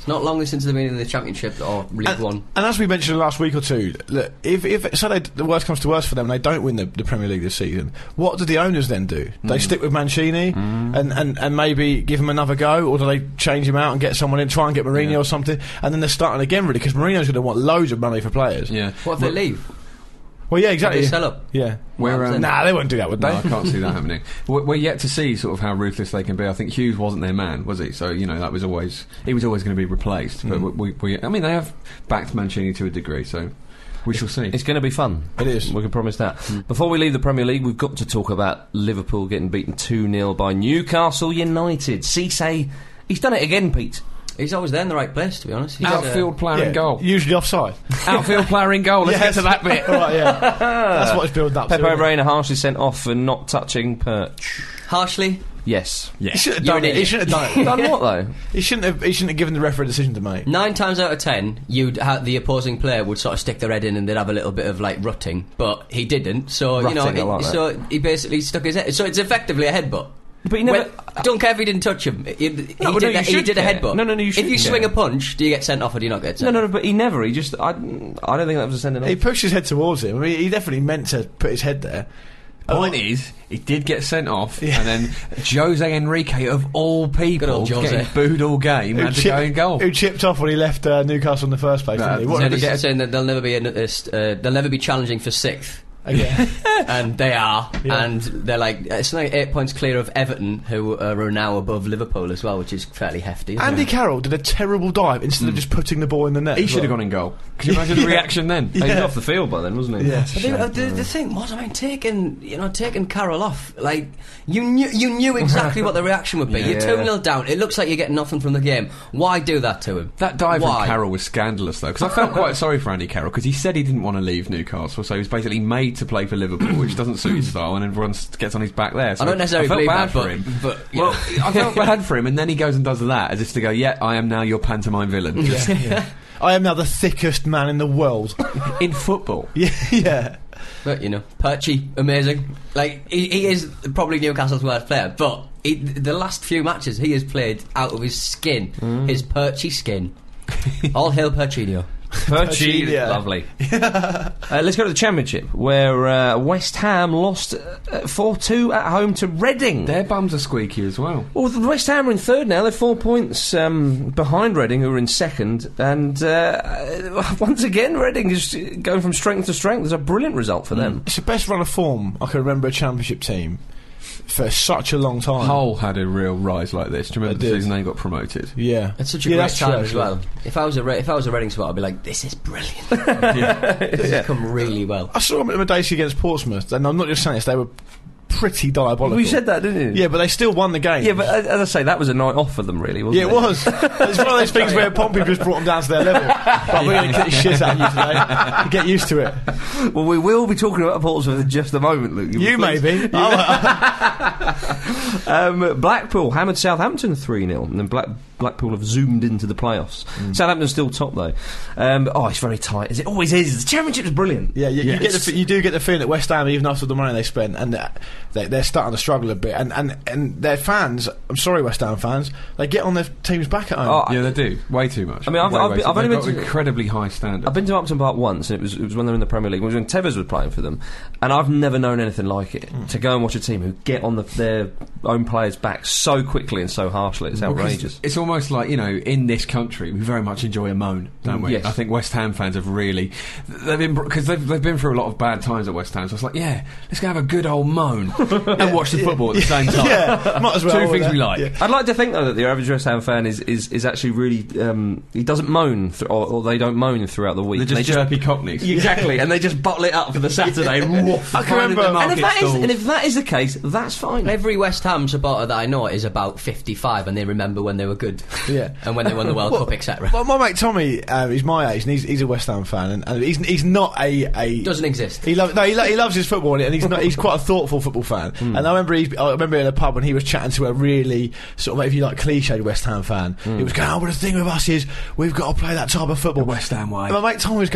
S4: It's not long since they've been in the Championship or League
S6: and,
S4: One.
S6: And as we mentioned last week or two, look, if, if so they, the worst comes to worst for them and they don't win the, the Premier League this season, what do the owners then do? Mm. They stick with Mancini mm. and, and, and maybe give him another go, or do they change him out and get someone in, try and get Mourinho yeah. or something, and then they're starting again really, because Mourinho's going to want loads of money for players.
S5: Yeah.
S4: What if
S5: well,
S4: they leave?
S6: Well, yeah, exactly.
S4: They sell up.
S6: Yeah.
S5: Where, um,
S6: nah, they won't do that, would they?
S5: No, I can't see that happening. We're, we're yet to see sort of how ruthless they can be. I think Hughes wasn't their man, was he? So, you know, that was always he was always going to be replaced. Mm. But we, we, I mean, they have backed Mancini to a degree, so we shall see.
S3: It's going to be fun.
S6: It is.
S3: We can promise that. Mm. Before we leave the Premier League, we've got to talk about Liverpool getting beaten two nil by Newcastle United. Cisse, he's done it again, Pete.
S4: He's always there in the right place, to be honest. He's
S5: Outfield
S4: uh,
S5: player
S6: yeah,
S5: in goal.
S6: Usually offside.
S5: Outfield player in goal. Let's
S6: yes.
S5: get to that bit.
S6: Right, yeah. That's what it's built up
S3: Pepe
S6: to.
S3: Reina harshly sent off for not touching Perch.
S4: Harshly?
S3: Yes.
S6: Yeah. He should have
S4: You're
S6: done
S4: an
S6: it. He
S4: idiot.
S6: should have done it.
S3: Done what, though?
S6: He shouldn't have. He shouldn't have given the referee a decision to make.
S4: Nine times out of ten, you'd ha- the opposing player would sort of stick their head in and they'd have a little bit of like rutting, but he didn't. So
S3: Rutting,
S4: you know,
S3: I like
S4: it,
S3: that.
S4: so he basically stuck his head. So it's effectively a headbutt.
S3: But he never.
S4: Well, don't care if he didn't touch him. He, he
S3: No,
S4: did,
S3: but no,
S4: a,
S3: you
S4: he
S3: should
S4: did a
S3: care.
S4: headbutt.
S3: No, no, no, you
S4: If you
S3: should
S4: swing
S3: care.
S4: a punch, do you get sent off or do you not get
S3: No,
S4: sent
S3: no,
S4: off?
S3: no, but he never. He just. I, I don't think that was a sending off.
S6: He pushed his head towards him. I mean, he definitely meant to put his head there.
S5: Point
S6: Oh.
S5: is, he did get sent off,
S6: Yeah.
S5: and then Jose Enrique, of all people,
S4: Good old Jose.
S5: getting booed all game, had to
S6: chip-
S5: go in goal.
S6: who chipped off when he left uh, Newcastle in the first place,
S5: No,
S6: didn't he? What
S4: So
S6: did he
S4: he's
S6: get?
S4: saying that they'll never be in this, uh, they'll never be challenging for sixth.
S6: Again.
S4: And they are,
S6: Yeah.
S4: and they're like it's like eight points clear of Everton, who uh, are now above Liverpool as well, which is fairly hefty. isn't
S6: Andy
S4: it?
S6: Carroll did a terrible dive instead of just putting the ball in the net.
S5: He
S6: as
S5: should have
S6: well.
S5: gone in goal. Can you imagine the reaction then?
S3: He was
S6: Yeah.
S3: off the field by then, wasn't he?
S6: Yeah.
S4: But the, uh, the, the thing was, I mean, taking you know taking Carroll off, like you knew you knew exactly what the reaction would be.
S3: Yeah.
S4: You're two nil down. It looks like you're getting nothing from the game. Why do that to him?
S5: That dive
S4: Why?
S5: from Carroll was scandalous, though, because I felt quite sorry for Andy Carroll, because he said he didn't want to leave Newcastle, so he was basically made to play for Liverpool, which doesn't suit his style, and everyone s- gets on his back there. So
S4: I don't necessarily
S5: I felt
S4: believe
S5: bad
S4: that,
S5: for
S4: but,
S5: him.
S4: but you
S5: Well,
S4: know.
S5: I felt bad for him, and then he goes and does that, as if to go, yeah, I am now your pantomime villain.
S6: Yeah, yeah. I am now the thickest man in the world.
S5: In football.
S6: Yeah, yeah.
S4: But you know, Perchy, amazing. Like he, he is probably Newcastle's worst player, but he, the last few matches he has played out of his skin,
S3: Mm.
S4: his Perchy skin. All hail Perchinho.
S3: Perchy,
S6: Yeah.
S3: lovely. uh, let's go to the Championship, where uh, West Ham lost four two at home to Reading.
S5: Their bums are squeaky as well.
S3: Well, the West Ham are in third now. They're four points um, behind Reading, who are in second. And uh, once again, Reading is going from strength to strength. There's a brilliant result for them.
S6: It's the best run of form I can remember a Championship team for such a long time.
S5: Hull had a real rise like this. Do you remember
S6: They
S5: the
S6: did.
S5: season they got promoted?
S6: Yeah.
S4: It's such a
S6: Yeah,
S4: great
S6: that's
S4: time
S6: true,
S4: as well. If I was a Re- if I was a Reading supporter, I'd be like, this is brilliant. This has come really well.
S6: I saw them at Madacey against Portsmouth, and I'm not just saying this, they were pretty diabolical.
S3: We said that, didn't you?
S6: Yeah, but they still won the game.
S3: Yeah, but uh, as I say, that was a night off for them, really, wasn't
S6: Yeah,
S3: it?
S6: it was. It's one of those things where Pompey just brought them down to their level. But we're going to kick the shit out of you today. You get used to it.
S3: Well, we will be talking about Portsmouth in just a moment, Luke.
S6: You
S3: Please.
S6: maybe.
S3: um, Blackpool hammered Southampton three nil, and then Black, Blackpool have zoomed into the playoffs.
S6: Mm.
S3: Southampton's still top, though. Um, oh, it's very tight, as it always is. The Championship is brilliant.
S6: Yeah, you, you,
S3: Yeah.
S6: get the, you do get the feeling that West Ham, even after the money they spent, and uh, they, they're starting to struggle a bit. And, and, and their fans, I'm sorry, West Ham fans, they get on their team's back at home.
S3: Oh,
S5: Yeah, they do. Way too much.
S3: I mean, I've-
S5: Way,
S3: I've
S5: way
S3: been-
S5: too-
S3: I've only
S5: they've
S3: been
S5: got
S3: to-
S5: incredibly high standards.
S3: I've been to Upton Park once, and it was it was when they were in the Premier League. It was when Tevez was playing for them, and I've never known anything like it.
S6: Mm.
S3: To go and watch a team who get on the, their own players' back so quickly and so harshly, it's
S5: Because
S3: outrageous.
S5: It's almost like, you know, in this country, we very much enjoy a moan, don't we?
S3: Yes.
S5: I think West Ham fans have really, they've been because they've, they've been through a lot of bad times at West Ham. So it's like, yeah, let's go have a good old moan and watch the football at the same time.
S6: Yeah, might as well.
S5: Two things
S6: uh,
S5: we like.
S6: yeah.
S3: I'd like to think though that the average West Ham fan is, is, is actually really um, he doesn't moan th- or, or they don't moan throughout the week.
S5: They're just
S3: They
S5: jerky cockneys.
S3: exactly, and they just bottle it up for the Saturday. and woof.
S6: I can remember-
S3: and if that is
S5: stalls.
S3: and if that is the case, that's fine.
S4: Every West Ham supporter that I know is about fifty-five, and they remember when they were good,
S6: Yeah.
S4: and when they won the World
S6: Well,
S4: Cup, et cetera.
S6: Well, my mate Tommy, um, he's my age, and he's, he's a West Ham fan, and, and he's he's not a, a
S4: Doesn't exist.
S6: He loves no, he, lo- he loves his football, and he's not. He's quite a thoughtful football fan. And I remember, he's, I remember in a pub when he was chatting to a really sort of, if you like, cliched West Ham fan. He was going, "Oh, but the thing with us is we've got to play that type of football,
S5: The West Ham way."
S6: And my mate Tommy was going,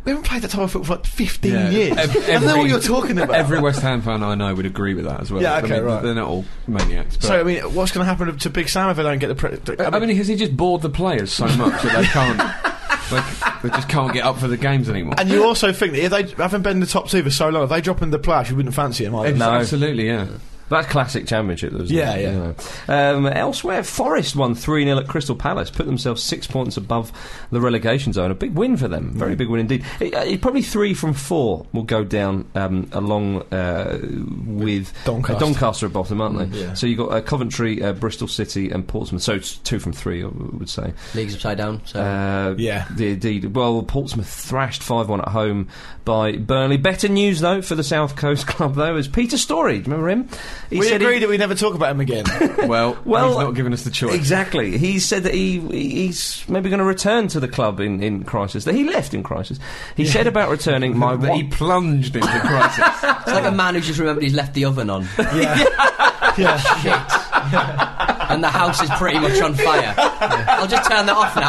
S6: we haven't played that type of football for like fifteen
S5: Yeah.
S6: years.
S5: Ev-
S6: I don't know what
S5: every-
S6: you're talking about.
S5: Every West Ham fan I know would agree with that as well.
S6: Yeah,
S5: I
S6: okay,
S5: mean,
S6: right.
S5: They're not all maniacs. But
S6: So I mean, what's going to happen to Big Sam if they don't get the? Pre-
S5: I mean, has he just bored the players so much that they can't, like, they just can't get up for the games anymore?
S6: and you also think that if they haven't been in the top two for so long, if they drop in the playoffs, you wouldn't fancy him either.
S3: No.
S5: Absolutely, yeah.
S3: That's classic Championship, though, isn't
S6: Yeah,
S3: it?
S6: yeah.
S3: You know. Um, elsewhere, Forest won three nil at Crystal Palace, put themselves six points above the relegation zone. A big win for them, very big win indeed. It, it, probably three from four will go down um, along uh, with
S6: Doncaster.
S3: Uh, Doncaster at bottom, aren't they?
S6: Mm, yeah.
S3: So you've got uh, Coventry, uh, Bristol City, and Portsmouth. So it's two from three, I would say.
S4: League's upside down. So.
S3: Uh,
S6: Yeah.
S3: the- Indeed. Well, Portsmouth thrashed five one at home by Burnley. Better news, though, for the South Coast club, though, is Peter Story. Do you remember him? He
S6: we
S3: said
S6: agreed
S3: he-
S6: that we never talk about him again.
S5: Well,
S3: Well,
S5: he's not given us the choice.
S3: Exactly. He said that he he's maybe going to return to the club in, in crisis. That he left in crisis. He said about returning, my
S5: That he
S3: wa-
S5: plunged into crisis.
S4: It's like a man who's just remembered he's left the oven on.
S6: yeah, yeah.
S4: Shit. And the house is pretty much on fire. I'll just turn that off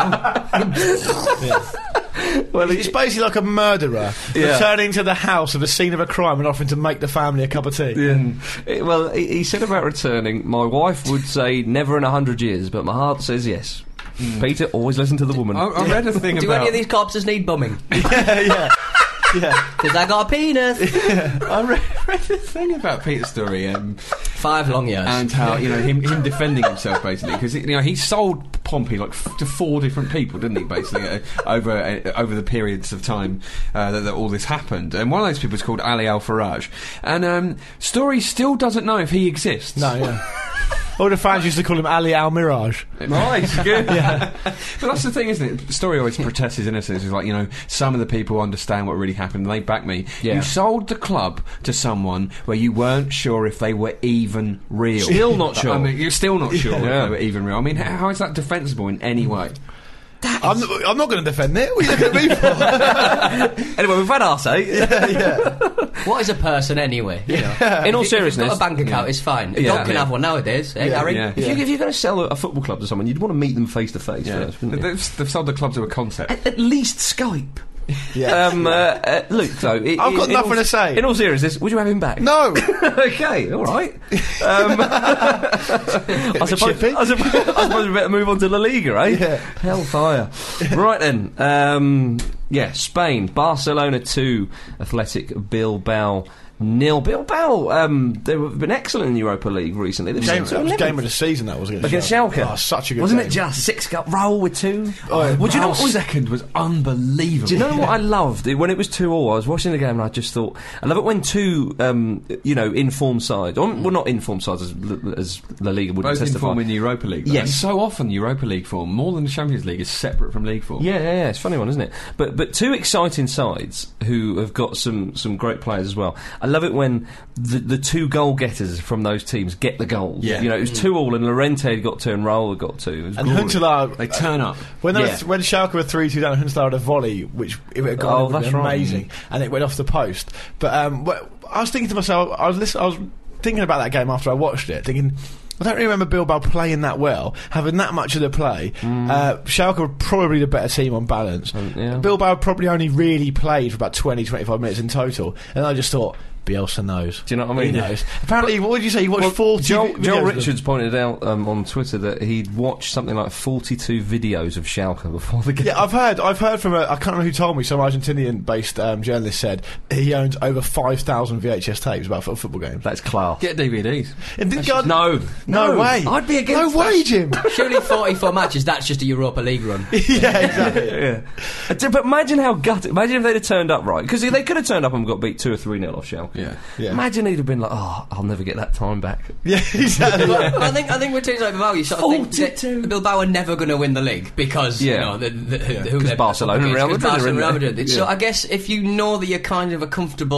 S4: now.
S3: well,
S6: It's
S3: he,
S6: basically like a murderer
S3: Yeah.
S6: returning to the house of the scene of a crime and offering to make the family a cup of tea.
S3: yeah. Eh, well, he, he said about returning, my wife would say never in a hundred years, but my heart says yes. Peter, always listen to the woman.
S5: I, I read a thing
S4: Do
S5: about.
S4: any of these corpses need bumming?
S6: yeah, yeah. Yeah.
S4: Because I got a penis.
S5: I read, read a thing about Peter's story um,
S4: Five long years.
S5: and how you know him, him defending himself basically because you know he sold Pompey like f- to four different people, didn't he? Basically uh, over uh, over the periods of time uh, that, that all this happened, and one of those people is called Ali Al Faraj, and um, Story still doesn't know if he exists.
S6: No, yeah. All the fans used to call him Ali Al Mirage.
S5: Nice, good. Yeah. But that's the thing, isn't it? Story always protests his innocence. It's like, you know, some of the people understand what really happened and they back me.
S3: Yeah.
S5: You sold the club to someone where you weren't sure if they were even real.
S3: Still not sure.
S5: I mean, you're still not sure if
S3: Yeah.
S5: they were even real. I mean, how, how is that defensible in any way?
S6: I'm, not- I'm not going to defend it. What are you looking at me for?
S3: Anyway, we've had our say.
S6: yeah, yeah.
S4: What is a person anyway? You know?
S3: In all
S4: If you- if you've
S3: seriousness,
S4: got a bank account, it's fine. A
S3: Yeah.
S4: dog can
S3: Yeah.
S4: have one nowadays, eh,
S6: Yeah.
S4: Harry?
S5: Yeah.
S3: if, you, if you're going to sell a, a football club to someone, you'd want to meet them face to face
S5: Yeah.
S3: first, wouldn't you?
S5: They've, they've sold the club to a concept.
S3: At, at least Skype.
S6: Yeah.
S3: Um, uh, uh, Luke, though, i-
S6: I've got
S3: in
S6: nothing
S3: all,
S6: to say.
S3: In all seriousness, would you have him back?
S6: No.
S3: Okay, all right. Um, I, suppose,
S6: chippy.
S3: I, suppose, I suppose we better move on to La Liga, eh?
S6: Yeah.
S3: Hellfire. Right then, um, yeah, Spain, Barcelona two, Athletic Bilbao nil. Bilbao, um, they've been excellent in the Europa League recently. They've
S6: Game,
S3: seen
S6: that was
S3: eleven
S6: game of the season, that was against,
S3: against Schalke.
S6: Oh, such a good
S3: Wasn't
S6: game.
S3: it just six got roll with two?
S6: Oh,
S3: Would you know what was
S5: second was unbelievable.
S3: Do you know what I loved? When it was two all, I was watching the game and I just thought, I love it when two, um, you know, informed sides, or, well, not informed sides as, as La Liga would
S5: Both in
S3: testify.
S5: form in the Europa League. Though.
S3: Yes.
S5: And so often Europa League form, more than the Champions League, is separate from league form.
S3: Yeah, yeah, yeah, it's a funny one, isn't it? But but two exciting sides who have got some, some great players as well. I love it when the, the two goal getters from those teams get the goals.
S5: Yeah.
S3: You know, it was two all and Llorente got two and Raul got two. It was
S6: And
S3: glorious.
S6: Huntelaar,
S5: They turn up.
S6: when, they
S3: Yeah.
S6: were, when Schalke were three two down, Huntelaar had a volley, which if it had gone,
S3: Oh,
S6: it would have
S3: that's
S6: been
S3: right.
S6: amazing, and it went off the post. But um, wh- I was thinking to myself, I was listen, I was thinking about that game after I watched it, thinking, I don't really remember Bilbao playing that well, having that much of the play. Uh, Schalke were probably the better team on balance.
S3: Mm. Um, yeah.
S6: Bilbao probably only really played for about twenty to twenty-five minutes in total, and I just thought, Bielsa knows.
S3: Do you know what I mean?
S6: He knows. Apparently, what did you say? You watched
S3: Well,
S6: forty
S3: Joel,
S6: videos
S3: Joel
S6: of them?
S3: Richards pointed out um, on Twitter that he'd watched something like forty-two videos of Schalke before the game.
S6: Yeah, I've heard. I've heard from a. I can't remember who told me. Some Argentinian-based um, journalist said he owns over five thousand V H S tapes about fo- football games.
S3: That's class.
S5: Get D V Ds.
S6: And didn't go-
S3: No,
S6: no, way.
S3: I'd be against
S6: No way, Jim.
S4: Surely forty-four matches, that's just a Europa League run.
S6: yeah, exactly.
S3: yeah. Uh, d- But imagine how gutted. Imagine if they'd have turned up right, because they could have turned up and got beat two or three nil off Schalke.
S5: Yeah.
S6: Yeah.
S3: Imagine he'd have been like, "Oh, I'll never get that time back."
S6: Yeah, exactly.
S4: Well, I think I think with teams like Bilbao, you sort of think
S3: forty-two.
S4: that Bilbao are never going to win the league because
S3: Yeah.
S4: you know the, the, who
S3: 'Cause
S4: they're
S3: Barcelona and
S4: up
S3: Real
S4: against,
S3: Madrid are
S4: 'cause
S3: in
S4: Barcelona and Real
S3: there.
S4: Madrid.
S3: Yeah.
S4: So I guess if you know that you're kind of a comfortable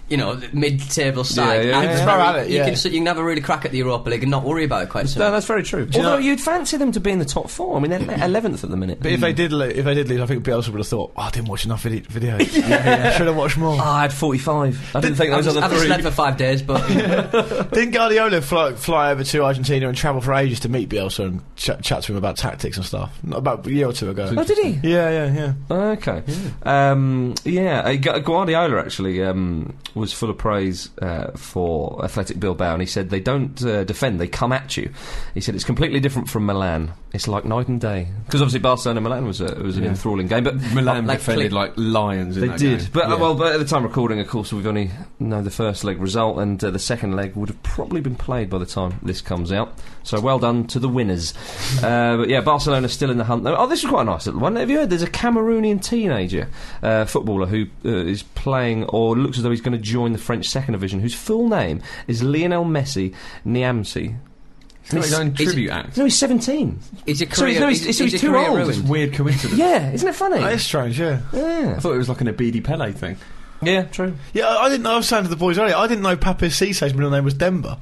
S4: you know, mid-table side.
S3: Yeah, yeah,
S4: and
S3: yeah.
S4: it's
S6: Throw
S4: very-
S6: at it,
S4: you,
S6: yeah.
S4: can, so you can have a really crack at the Europa League and not worry about it quite so
S3: No,
S4: much.
S3: that's very true.
S6: you
S3: Although
S6: know-
S3: you'd fancy them to be in the top four. I mean, they're eleventh at the minute.
S6: But if they did, lo- if they did lose, I think Bielsa would have thought, oh, I didn't watch enough vid- videos. yeah, yeah, should have watched more.
S3: Oh, I had forty-five. I didn't think
S4: I
S3: those
S4: was,
S3: other
S4: I was
S3: three.
S4: slept for five days, but
S6: Didn't Guardiola fly, fly over to Argentina and travel for ages to meet Bielsa and ch- chat to him about tactics and stuff? Not about a year or two ago.
S3: Oh, did he?
S6: Yeah, yeah, yeah.
S3: Okay. Yeah, um, yeah uh, Gu- Guardiola actually um, was full of praise uh, for Athletic Bilbao, and he said they don't uh, defend, they come at you. He said it's completely different from Milan. It's like night and day. Because obviously Barcelona Milan was, a, was an
S5: Yeah.
S3: enthralling game, but
S5: Milan
S4: like
S5: defended
S4: Click.
S5: like lions in
S3: they
S5: that
S3: did.
S5: game.
S3: But uh,
S5: Yeah.
S3: well, but at the time of recording, of course, we've only know the first leg result, and uh, the second leg would have probably been played by the time this comes out. So well done to the winners. uh, but yeah, Barcelona's still in the hunt. Oh, this is quite a nice little one. Have you heard? There's a Cameroonian teenager uh, footballer who uh, is playing, or looks as though he's going to join the French second division, whose full name is Lionel Messi Niamsi.
S5: He's got his own
S4: He's-
S5: tribute act.
S3: No, he's seventeen.
S4: is your
S3: So he's-
S4: career,
S3: no, he's-
S4: is,
S3: so
S4: is
S3: he's
S4: your
S3: too
S4: career
S3: old.
S5: It's a
S4: ruined?
S5: weird coincidence.
S3: Yeah, isn't it funny?
S6: That is strange, yeah.
S3: Yeah,
S5: I thought it was like an Abidi Pele thing.
S3: yeah, true.
S6: Yeah, I I didn't know, I was saying to the boys earlier, I didn't know Pape Cisse's middle name was Demba.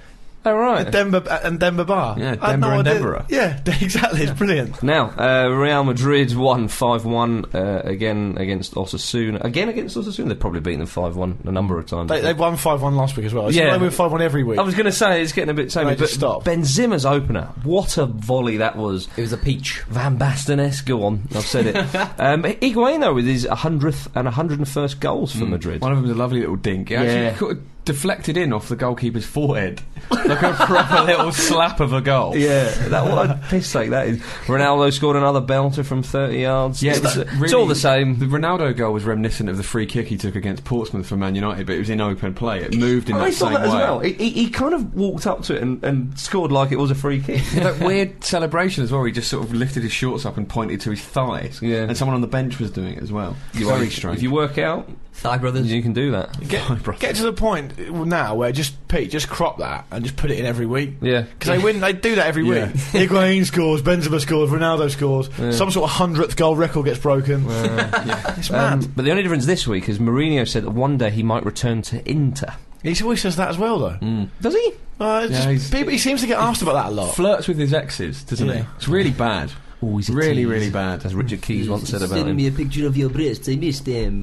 S3: Oh right.
S6: Demba uh, and Demba Bar.
S5: Yeah,
S6: I had
S5: Demba and
S6: idea.
S5: Dembra.
S6: Yeah, exactly, it's brilliant.
S3: Now, uh, Real Madrid won five one uh, again against Osasuna. Again against Osasuna? They've probably beaten them five one a number of times.
S6: They, they won five one last week as well. It's
S3: Yeah.
S6: They win five one every week.
S3: I was going to say, it's getting a bit samey,
S6: Right,
S3: but
S6: just stop.
S3: Benzema's opener, what a volley that was.
S4: It was a peach.
S3: Van Basten-esque, go on, I've said it. um, Higuain, though, with his one hundredth and one hundred first goals for Madrid.
S5: One of them was a lovely little dink. It
S3: Yeah.
S5: actually sort of deflected in off the goalkeeper's forehead. Like a proper little slap of a goal.
S3: Yeah, that what a piss take that is. Ronaldo scored another belter from thirty yards.
S5: Yeah,
S3: it's,
S5: it's,
S3: it's
S5: really-
S3: all the same.
S5: The Ronaldo goal was reminiscent of the free kick he took against Portsmouth for Man United, but it was in open play. It moved in
S3: I
S5: that
S3: thought
S5: same
S3: that as
S5: way.
S3: well. He, he, he kind of walked up to it and, and scored like it was a free kick.
S5: That weird celebration as well. He just sort of lifted his shorts up and pointed to his thighs.
S3: Yeah.
S5: And someone on the bench was doing it as well.
S3: You
S5: Very
S3: are-
S5: strange.
S3: If you work out,
S4: Thigh brothers.
S3: you can do that.
S6: Get, get to the point now where just Pete, just crop that and just put it in every week.
S3: Yeah.
S6: Because they win, they do that every
S5: Yeah.
S6: week. Higuain scores, Benzema scores, Ronaldo scores. Some sort of hundredth goal record gets broken. It's mad.
S3: Um, but the only difference this week is Mourinho said that one day he might return to Inter.
S6: He always says that as well, though.
S3: Does he?
S6: Uh, it's
S5: Yeah,
S6: just-
S5: he's-
S6: people, he seems to get asked about that a lot.
S5: Flirts with his exes, doesn't
S6: Yeah.
S5: he? It's really bad.
S3: Oh, he's a
S5: Really,
S3: tease,
S5: really bad.
S3: as Richard Keys once said about
S7: Send
S3: him.
S7: me a picture of your breasts. I missed them.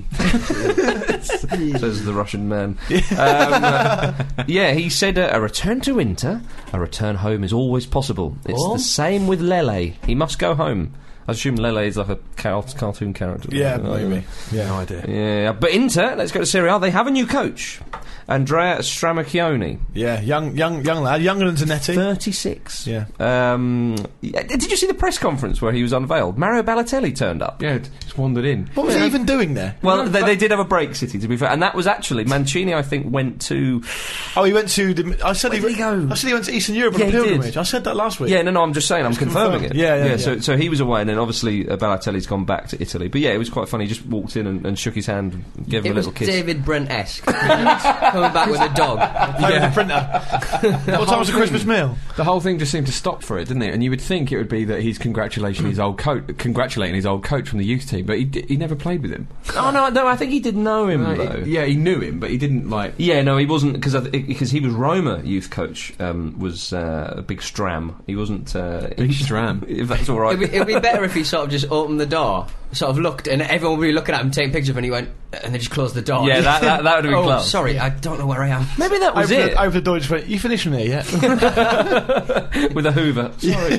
S3: Says the Russian man. um, uh, yeah, he said uh, a return to Inter, a return home is always possible. It's
S4: Oh.
S3: the same with Lele. He must go home. I assume Lele is like a car- cartoon character.
S6: Yeah,
S3: Uh,
S6: maybe. Yeah, no idea.
S3: Yeah, but Inter, let's go to Serie A. They have a new coach, Andrea Stramacchioni,
S6: Yeah, young, young, young lad, younger than Zanetti.
S3: thirty-six.
S6: Yeah.
S3: Um, yeah, did you see the press conference where he was unveiled? Mario Balotelli turned up.
S5: Yeah, just wandered in.
S6: What was he even doing there?
S3: Well, they, they did have a break, City, to be fair, and that was actually Mancini. I think went to.
S6: Oh, he went to the. I said
S3: Where
S6: he,
S3: did he go?
S6: I said he went to Eastern Europe on
S3: Yeah,
S6: a
S3: he did.
S6: pilgrimage. I said that last week.
S3: Yeah, no, no. I'm just saying. I'm confirming
S6: confirmed.
S3: it.
S6: Yeah, yeah, yeah.
S3: So, so he was away, and then obviously uh, Balotelli's gone back to Italy. But yeah, it was quite funny. He just walked in and, and shook his hand, and gave him
S4: It
S3: a
S4: was
S3: little kiss.
S4: David Brent-esque. Coming back with a dog.
S6: Playing with the printer. What time was the Christmas meal?
S5: The whole thing just seemed to stop for it, didn't it? And you would think it would be that he's congratulating his old coach, congratulating his old coach from the youth team, but he d- he never played with him.
S3: Oh no, no. I think he did know him
S5: Uh,
S3: though.
S5: he- yeah, he knew him, but he didn't like.
S3: Yeah, no, he wasn't because because he was Roma youth coach. Um, was uh, a big Stram. He wasn't uh,
S5: Big Stram.
S3: If that's all right.
S4: It'd be, it'd be better if he sort of just opened the door, sort of looked, and everyone would be looking at him, taking pictures of him, and he went, and then just closed the door.
S3: Yeah, that- that- that would have been
S4: oh,
S3: close.
S4: sorry, I don't know where I am.
S3: Maybe that was
S6: Over
S3: it.
S6: the, over the door, just went, you finished from there yet?
S3: With a Hoover.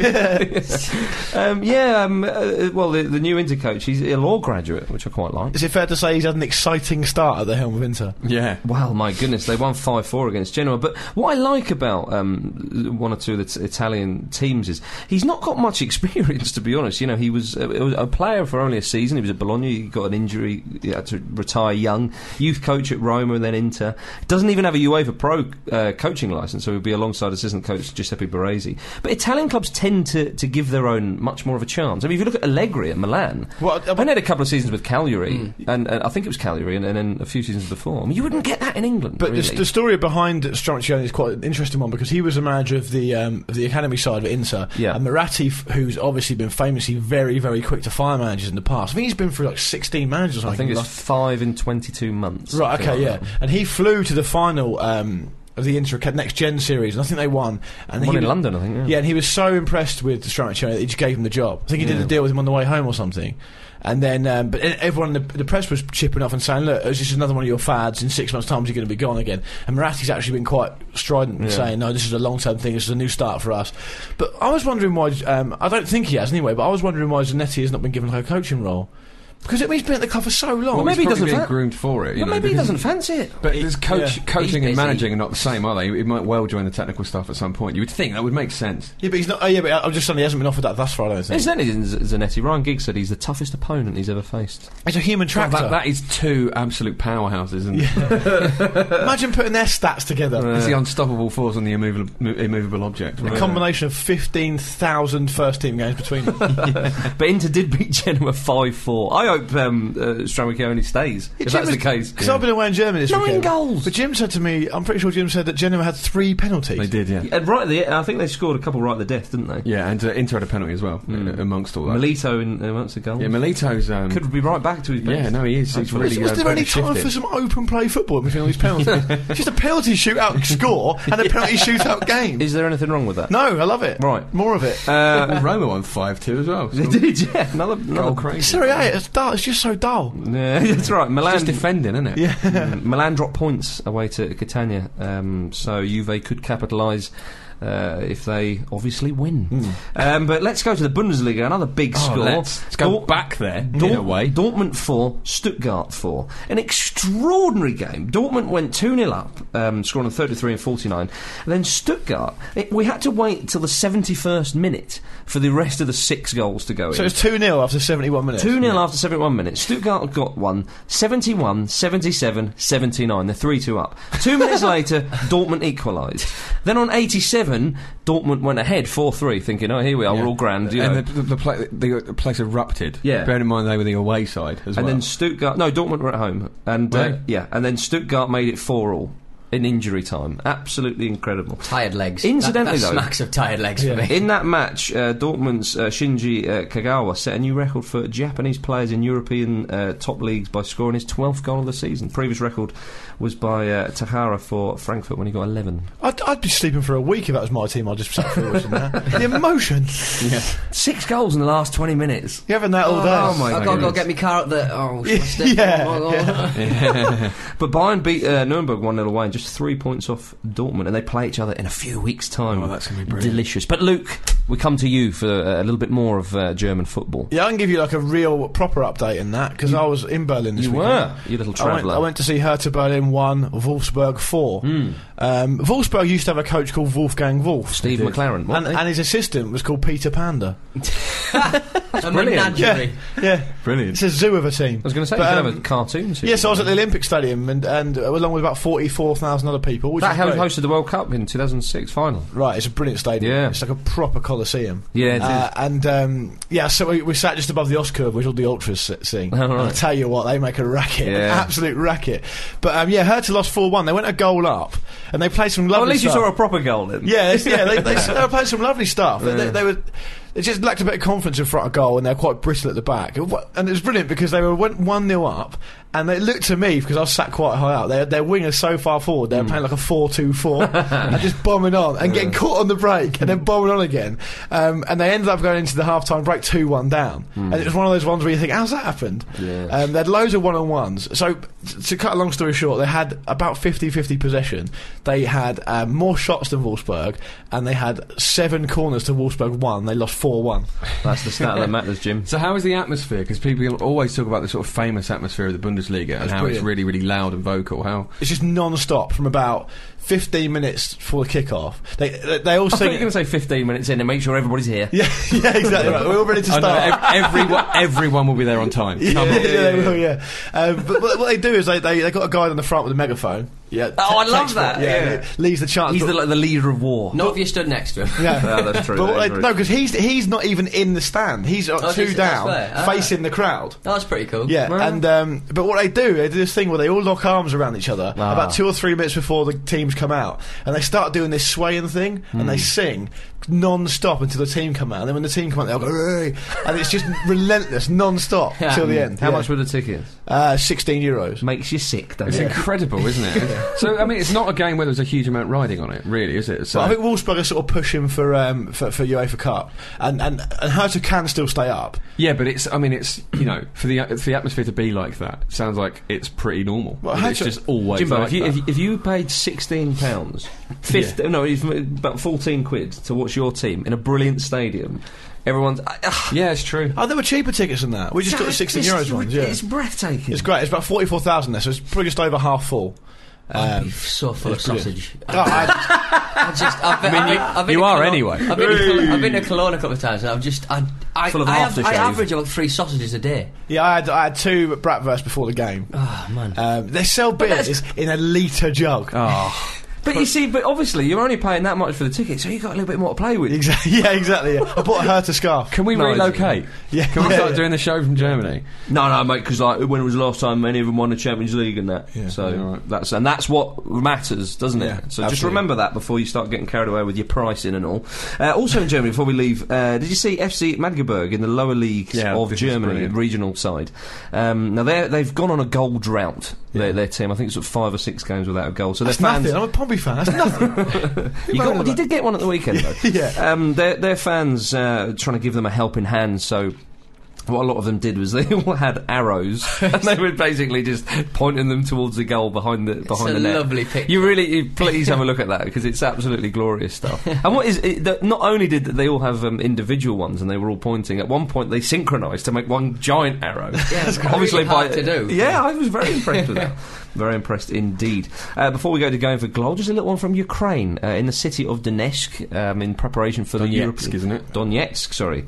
S3: Sorry. um, yeah, um, uh, well, the, the new Inter coach, he's a law graduate, which I quite like.
S6: Is it fair to say he's had an exciting start at the helm of Inter?
S5: Yeah.
S3: Well, my goodness, they won five four against Genoa. But what I like about um, one or two of the t- Italian teams is he's not got much experience, to be honest. You know, he was a, a player for only a season. He was at Bologna, he got an injury, he had to retire young. Youth coach at Roma and then Inter. Doesn't even have a UEFA Pro uh, coaching licence, so he'll be alongside assistant coach Giuseppe Baresi. But Italian clubs tend to, to give their own much more of a chance. I mean, if you look at Allegri at Milan,
S6: Well, uh,
S3: I had a couple of seasons with Cagliari, and, and I think it was Cagliari, and, and then a few seasons before. I mean, you wouldn't get that in England.
S6: But
S3: really.
S6: the, the story behind Stramacchioni is quite an interesting one because he was a manager of the um, of the academy side of Inter.
S3: Yeah.
S6: And Moratti, f- who's obviously been famously very, very quick to fire managers in the past. I think he's been through like sixteen managers.
S3: I think it's
S6: last...
S3: five in twenty-two months.
S6: Right, okay,
S3: like
S6: yeah.
S3: that.
S6: And he flew to the final um, of the Inter Next Gen series, and I think they won. And
S3: One
S6: he
S3: in
S6: was,
S3: London, I think. Yeah.
S6: Yeah, and he was so impressed with Stramaccioni that he just gave him the job. I think he did
S3: Yeah.
S6: a deal with him on the way home or something. And then, um, but everyone in the, the press was chipping off and saying, "Look, it's just another one of your fads. In six months' time, you're going to be gone again." And Moratti's actually been quite strident,
S3: Yeah.
S6: saying, "No, this is a long-term thing. This is a new start for us." But I was wondering why. Um, I don't think he has anyway. But I was wondering why Zanetti has not been given like a coaching role. Because it means he's been at the club for so long.
S3: Well,
S5: Well,
S3: maybe he
S5: he's
S3: doesn't
S5: probably being
S3: fa-
S5: groomed for it. You
S3: Well,
S5: know,
S3: maybe he
S5: because-
S3: doesn't fancy it.
S5: But there's coach,
S6: yeah.
S5: coaching
S4: He's
S5: and
S4: busy.
S5: managing are not the same, are they? He might well join the technical stuff at some point. You would think that would make sense.
S6: Yeah, but he's not. Oh, yeah, but I'm just saying he hasn't been offered that thus far. I don't think.
S3: Isn't it, Zanetti? Ryan Giggs said he's the toughest opponent he's ever faced.
S6: It's a human
S5: Well,
S6: tractor.
S5: that, that is two absolute powerhouses, isn't it?
S6: Imagine putting their stats together.
S5: It's the unstoppable force on the immovable, mo- immovable object.
S6: A
S5: Right?
S6: combination of fifteen thousand first team games between them.
S3: But Inter did beat Genoa five four. I hope um, uh, Stramaccioni stays, if that's the case.
S6: Because I've been away in Germany this
S3: Nine
S6: weekend.
S3: goals.
S6: But Jim said to me, I'm pretty sure Jim said that Genoa had three penalties.
S5: They did, yeah.
S3: And right at the I think they scored a couple right at the death, didn't they?
S5: Yeah, and uh, Inter had a penalty as well,
S3: Mm.
S5: uh, amongst all that.
S3: Melito in uh, amongst the goals.
S5: Yeah, Melito's... Um,
S3: Could be right back to his best.
S5: yeah, no, he is. He's
S3: Absolutely.
S5: really
S6: Was
S5: uh,
S6: there any time
S5: shifted.
S6: for some open play football between all these penalties? Just a penalty shootout score and a penalty shootout game.
S3: Is there anything wrong with that?
S6: No, I love it.
S3: Right.
S6: More of it.
S3: Uh,
S5: Well, Roma won five two as well.
S3: they did, yeah. Another,
S5: Goal
S3: another
S5: crazy.
S6: Serie A, it's dull. It's just so dull.
S3: Yeah, that's right.
S5: It's
S3: Milan
S5: just defending, isn't it?
S6: Yeah.
S3: Mm, Milan dropped points away to Catania, um, so Juve could capitalise uh, if they obviously win. Um, but let's go to the Bundesliga, another big
S5: Oh,
S3: score.
S5: let's, let's go
S3: Dort-
S5: back there, in
S3: Dort-
S5: a way.
S3: Dortmund four, Stuttgart four. An extraordinary game. Dortmund went two nil up, um, scoring on thirty-three and forty-nine. And then Stuttgart, it, we had to wait till the seventy-first minute for the rest of the six goals to go
S6: So
S3: in.
S6: it's two nil after seventy-one minutes.
S3: two nil after seventy-one minutes. Stuttgart got one. seventy-one, seventy-seven, seventy-nine. They're three two up. Two minutes later, Dortmund equalised. Then on eighty-seven, Dortmund went ahead four three, thinking, oh, here we are,
S5: Yeah.
S3: we're all grand. You know.
S5: And the, the, the, pla- the, the place erupted.
S3: Yeah.
S5: Bearing in mind they were the away side as
S3: and
S5: well.
S3: then Stuttgart... No, Dortmund were at home. And uh,
S5: Right.
S3: yeah, and then Stuttgart made it four all in injury time. Absolutely incredible.
S4: Tired legs.
S3: Incidentally,
S4: that, that
S3: though-
S4: smacks of tired legs
S6: Yeah.
S4: for me.
S3: In that match, uh, Dortmund's uh, Shinji uh, Kagawa set a new record for Japanese players in European uh, top leagues by scoring his twelfth goal of the season. Previous record was by uh, Tahara for Frankfurt when he got eleven.
S6: I'd, I'd be sleeping for a week if that was my team. I'd just sat through watching that. The emotion.
S3: Six goals in the last twenty minutes.
S6: You're having that all day.
S3: Oh, my
S4: I've got to go
S3: goodness.
S4: get my car out there. Oh, should I step?
S6: Yeah,
S4: Oh, my God.
S3: But Bayern beat uh, Nuremberg one nil away and just three points off Dortmund, and they play each other in a few weeks' time.
S5: Oh, that's gonna be brilliant.
S3: Delicious. But Luke, we come to you for uh, a little bit more of uh, German football.
S6: Yeah, I can give you like a real proper update in that because I was in Berlin this
S3: You
S6: weekend.
S3: were, you little
S6: I went,
S3: traveller.
S6: I went to see Hertha Berlin one, Wolfsburg four.
S3: Mm.
S6: Um, Wolfsburg used to have a coach called Wolfgang Wolf,
S3: Steve McLaren.
S6: and,
S3: weren't they?
S6: and his assistant was called Peter Panda.
S4: A
S3: brilliant.
S4: menagerie.
S6: Yeah,
S5: Brilliant.
S6: it's a zoo of a team.
S3: I was going to say,
S6: But,
S3: you could
S6: um,
S3: have a cartoon. series.
S6: Yes, I was at the Olympic Stadium and, and uh, along with about forty-four thousand other people. Which
S3: That
S6: is
S3: held-
S6: great.
S3: hosted the World Cup in two thousand six final.
S6: Right, it's a brilliant stadium.
S3: Yeah.
S6: It's like a proper coliseum.
S3: Yeah, it
S6: Uh, and um, yeah, so we, we sat just above the Oscar, which all the ultras sit- sing.
S3: Oh,
S6: And
S3: right.
S6: I tell you what, they make a racket, an
S3: Yeah.
S6: absolute racket. But um, yeah, Hertha lost four one. They went a goal up, and they played some lovely.
S3: Oh, at least you
S6: stuff.
S3: saw a proper goal then.
S6: Yeah, it's- yeah, they, they, they were playing some lovely stuff. They, they, they were. They just lacked a bit of confidence in front of goal, and they're quite brittle at the back. And what- and it was brilliant because they were went one nil up, and they looked to me because I was sat quite high up. Their their wingers so far forward, they were playing like a four two four, and just bombing on and getting caught on the break, and then bombing on again. Um, and they ended up going into the half time break two one down, and it was one of those ones where you think, how's that happened?
S3: Yeah.
S6: Um, they had loads of one on ones. So t- to cut a long story short, they had about fifty fifty possession. They had um, more shots than Wolfsburg, and they had seven corners to Wolfsburg one. They lost four one.
S3: That's the stat that matters, Jim.
S5: So how is the atmosphere? Because people always talk about the sort of famous atmosphere of the Bundesliga and
S6: It's
S5: how
S6: brilliant.
S5: it's really, really loud and vocal. How
S6: It's just non-stop from about fifteen minutes before the kick-off. They they, they all
S3: I thought
S6: sing.
S3: you were going to say fifteen minutes in and make sure everybody's here.
S6: yeah, yeah, exactly right. We're all ready to
S5: I know,
S6: start.
S5: ev- everyone, everyone will be there on time.
S6: Yeah,
S5: Come on.
S6: yeah, they will, yeah. Um, but, but what they do is they, they they got a guy on the front with a megaphone, Yeah.
S3: Oh, I
S6: te-
S3: love
S6: textbook,
S3: that,
S6: Yeah,
S3: yeah.
S6: leaves the chance.
S3: He's
S6: but-
S3: the, like, the leader of war.
S4: Not if you stood next to him.
S6: Yeah,
S3: Yeah, that's true.
S6: But what
S3: that is
S6: they,
S3: very
S6: no, because he's he's not even in the stand. He's uh,
S4: Oh,
S6: two
S4: he's-
S6: down,
S4: that's fair. Ah.
S6: facing the crowd.
S4: Oh, that's pretty cool.
S6: Yeah,
S3: Well.
S6: and um, but what they do, they do this thing where they all lock arms around each other
S3: Ah.
S6: about two or three minutes before the teams come out, and they start doing this swaying thing, and
S3: Hmm.
S6: they sing non-stop until the team come out. And then when the team come out, they'll go, "Hooray!" And it's just relentless, non-stop
S4: Yeah.
S6: till the end.
S3: How
S6: yeah.
S3: much were the tickets?
S6: Uh, Sixteen euros.
S3: Makes you sick, doesn't
S5: It's
S3: it?
S5: incredible, isn't it? So, I mean, it's not a game where there's a huge amount riding on it, really, is it? So,
S6: But I think Wolfsburg are sort of pushing for um, for, for UEFA Cup, and and and Hertha can still stay up.
S5: yeah, but it's, I mean, it's, you know, for the for the atmosphere to be like that, sounds like it's pretty normal.
S6: Well,
S5: But
S6: how
S5: it's
S6: to-
S5: just always
S3: Jimbo,
S5: like
S3: if you,
S5: that.
S3: if, you- if you paid sixteen pounds, fifty, no, if- about fourteen quid to watch your team in a brilliant stadium, everyone's. Uh,
S5: Yeah, it's true.
S6: Oh, there were cheaper tickets than that. We just got the sixteen euros ones. Yeah,
S3: It's breathtaking.
S6: it's great. It's about forty-four thousand there, so it's probably just over half full.
S4: I'd
S6: Um,
S4: be so full of
S6: it's brilliant.
S4: sausage.
S6: oh, I,
S4: I just, I've been,
S5: I mean,
S4: I've
S5: you-
S4: been- I've been
S5: you
S4: to
S5: are
S4: Cologne-
S5: anyway.
S4: I've been, to Cologne, I've been to Cologne a couple of times, and I've just, I, I,
S3: Full of
S4: I, have, I
S3: aftershave.
S4: average about three sausages a day.
S6: yeah, I had I had two bratwurst before the game.
S4: Oh man.
S6: Um, they sell beers in a litre jug.
S5: Oh,
S3: But you see, but obviously you're only paying that much for the ticket, so you got a little bit more to play with.
S6: Exactly. Yeah, exactly. Yeah. I bought a Hertha scarf.
S5: can we
S3: No,
S5: relocate?
S6: Yeah,
S5: Can we
S6: yeah,
S5: start
S6: yeah.
S5: doing the show from Germany?
S3: No, no, mate, because like when was the last time any of them won the Champions League and that?
S6: Yeah.
S3: so
S5: Yeah, right.
S3: that's and that's what matters, doesn't it?
S6: Yeah,
S3: so just
S6: absolutely.
S3: remember that before you start getting carried away with your pricing and all. Uh, also in Germany, before we leave, uh, did you see F C Magdeburg in the lower leagues
S5: Yeah,
S3: of
S5: this is
S3: Germany,
S5: brilliant.
S3: regional side? Um, now they they've gone on a goal drought. Their, their team, I think, it's sort of five or six games without a goal. So
S6: That's
S3: their fans.
S6: nothing. I'm a Pompey fan. That's nothing.
S3: You, got, you did get one at the weekend, though.
S6: Yeah.
S3: Um, their, their fans uh, trying to give them a helping hand, so what a lot of them did was they all had arrows, and they were basically just pointing them towards the goal behind the behind
S4: a
S3: the net.
S4: lovely picture.
S3: You really, you please have a look at that because it's absolutely glorious stuff. And what is it, that not only did they all have um, individual ones, and they were all pointing. At one point, they synchronised to make one giant arrow.
S4: Yeah, it's
S3: obviously
S4: really hard
S3: by
S4: to do.
S3: Yeah, I was very impressed with that. Very impressed indeed. Uh, before we go to going for Glol, just a little one from Ukraine, uh, in the city of Donetsk, um, in preparation for the
S5: Donetsk,
S3: European,
S5: isn't it?
S3: Donetsk, sorry.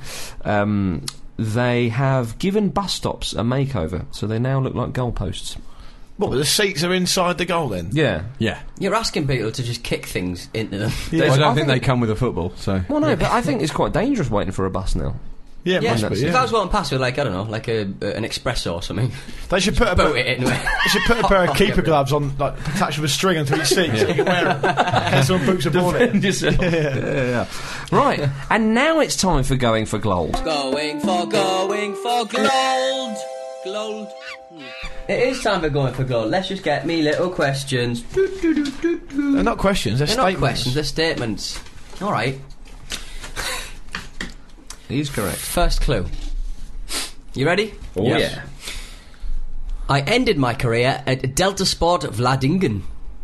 S3: Um, they have given bus stops a makeover, so they now look like goalposts.
S6: What? But the seats are inside the goal then.
S3: Yeah.
S5: Yeah.
S4: You're asking people to just kick things into them.
S6: Yeah.
S5: Well, I don't
S3: I
S5: think
S3: think-
S5: they come with a football, so.
S3: Well, no, but I think it's quite dangerous waiting for a bus now.
S6: Yeah, it
S4: Yeah,
S6: must
S4: if
S6: be.
S4: I
S6: Yeah.
S4: was walking past with, like, I don't know, like a, uh, an espresso or something,
S6: They should put a
S4: boat it into it.
S6: They should put a pair of keeper gloves on, like attached with a string onto each seat, so you can wear them. In case someone boots a ball in.
S3: Yourself. Yeah, yeah, yeah. Right, and now it's time for going for Glol.
S4: Going for, going for gold. Gold. It is time for going for gold. Let's just get me little questions.
S6: They're not questions, they're,
S4: They're
S6: statements.
S4: not questions, they're statements. Alright,
S3: He's correct.
S4: first clue. You ready?
S3: Oh,
S5: Yes.
S3: yeah.
S4: I ended my career at Delta Sport Vladingen.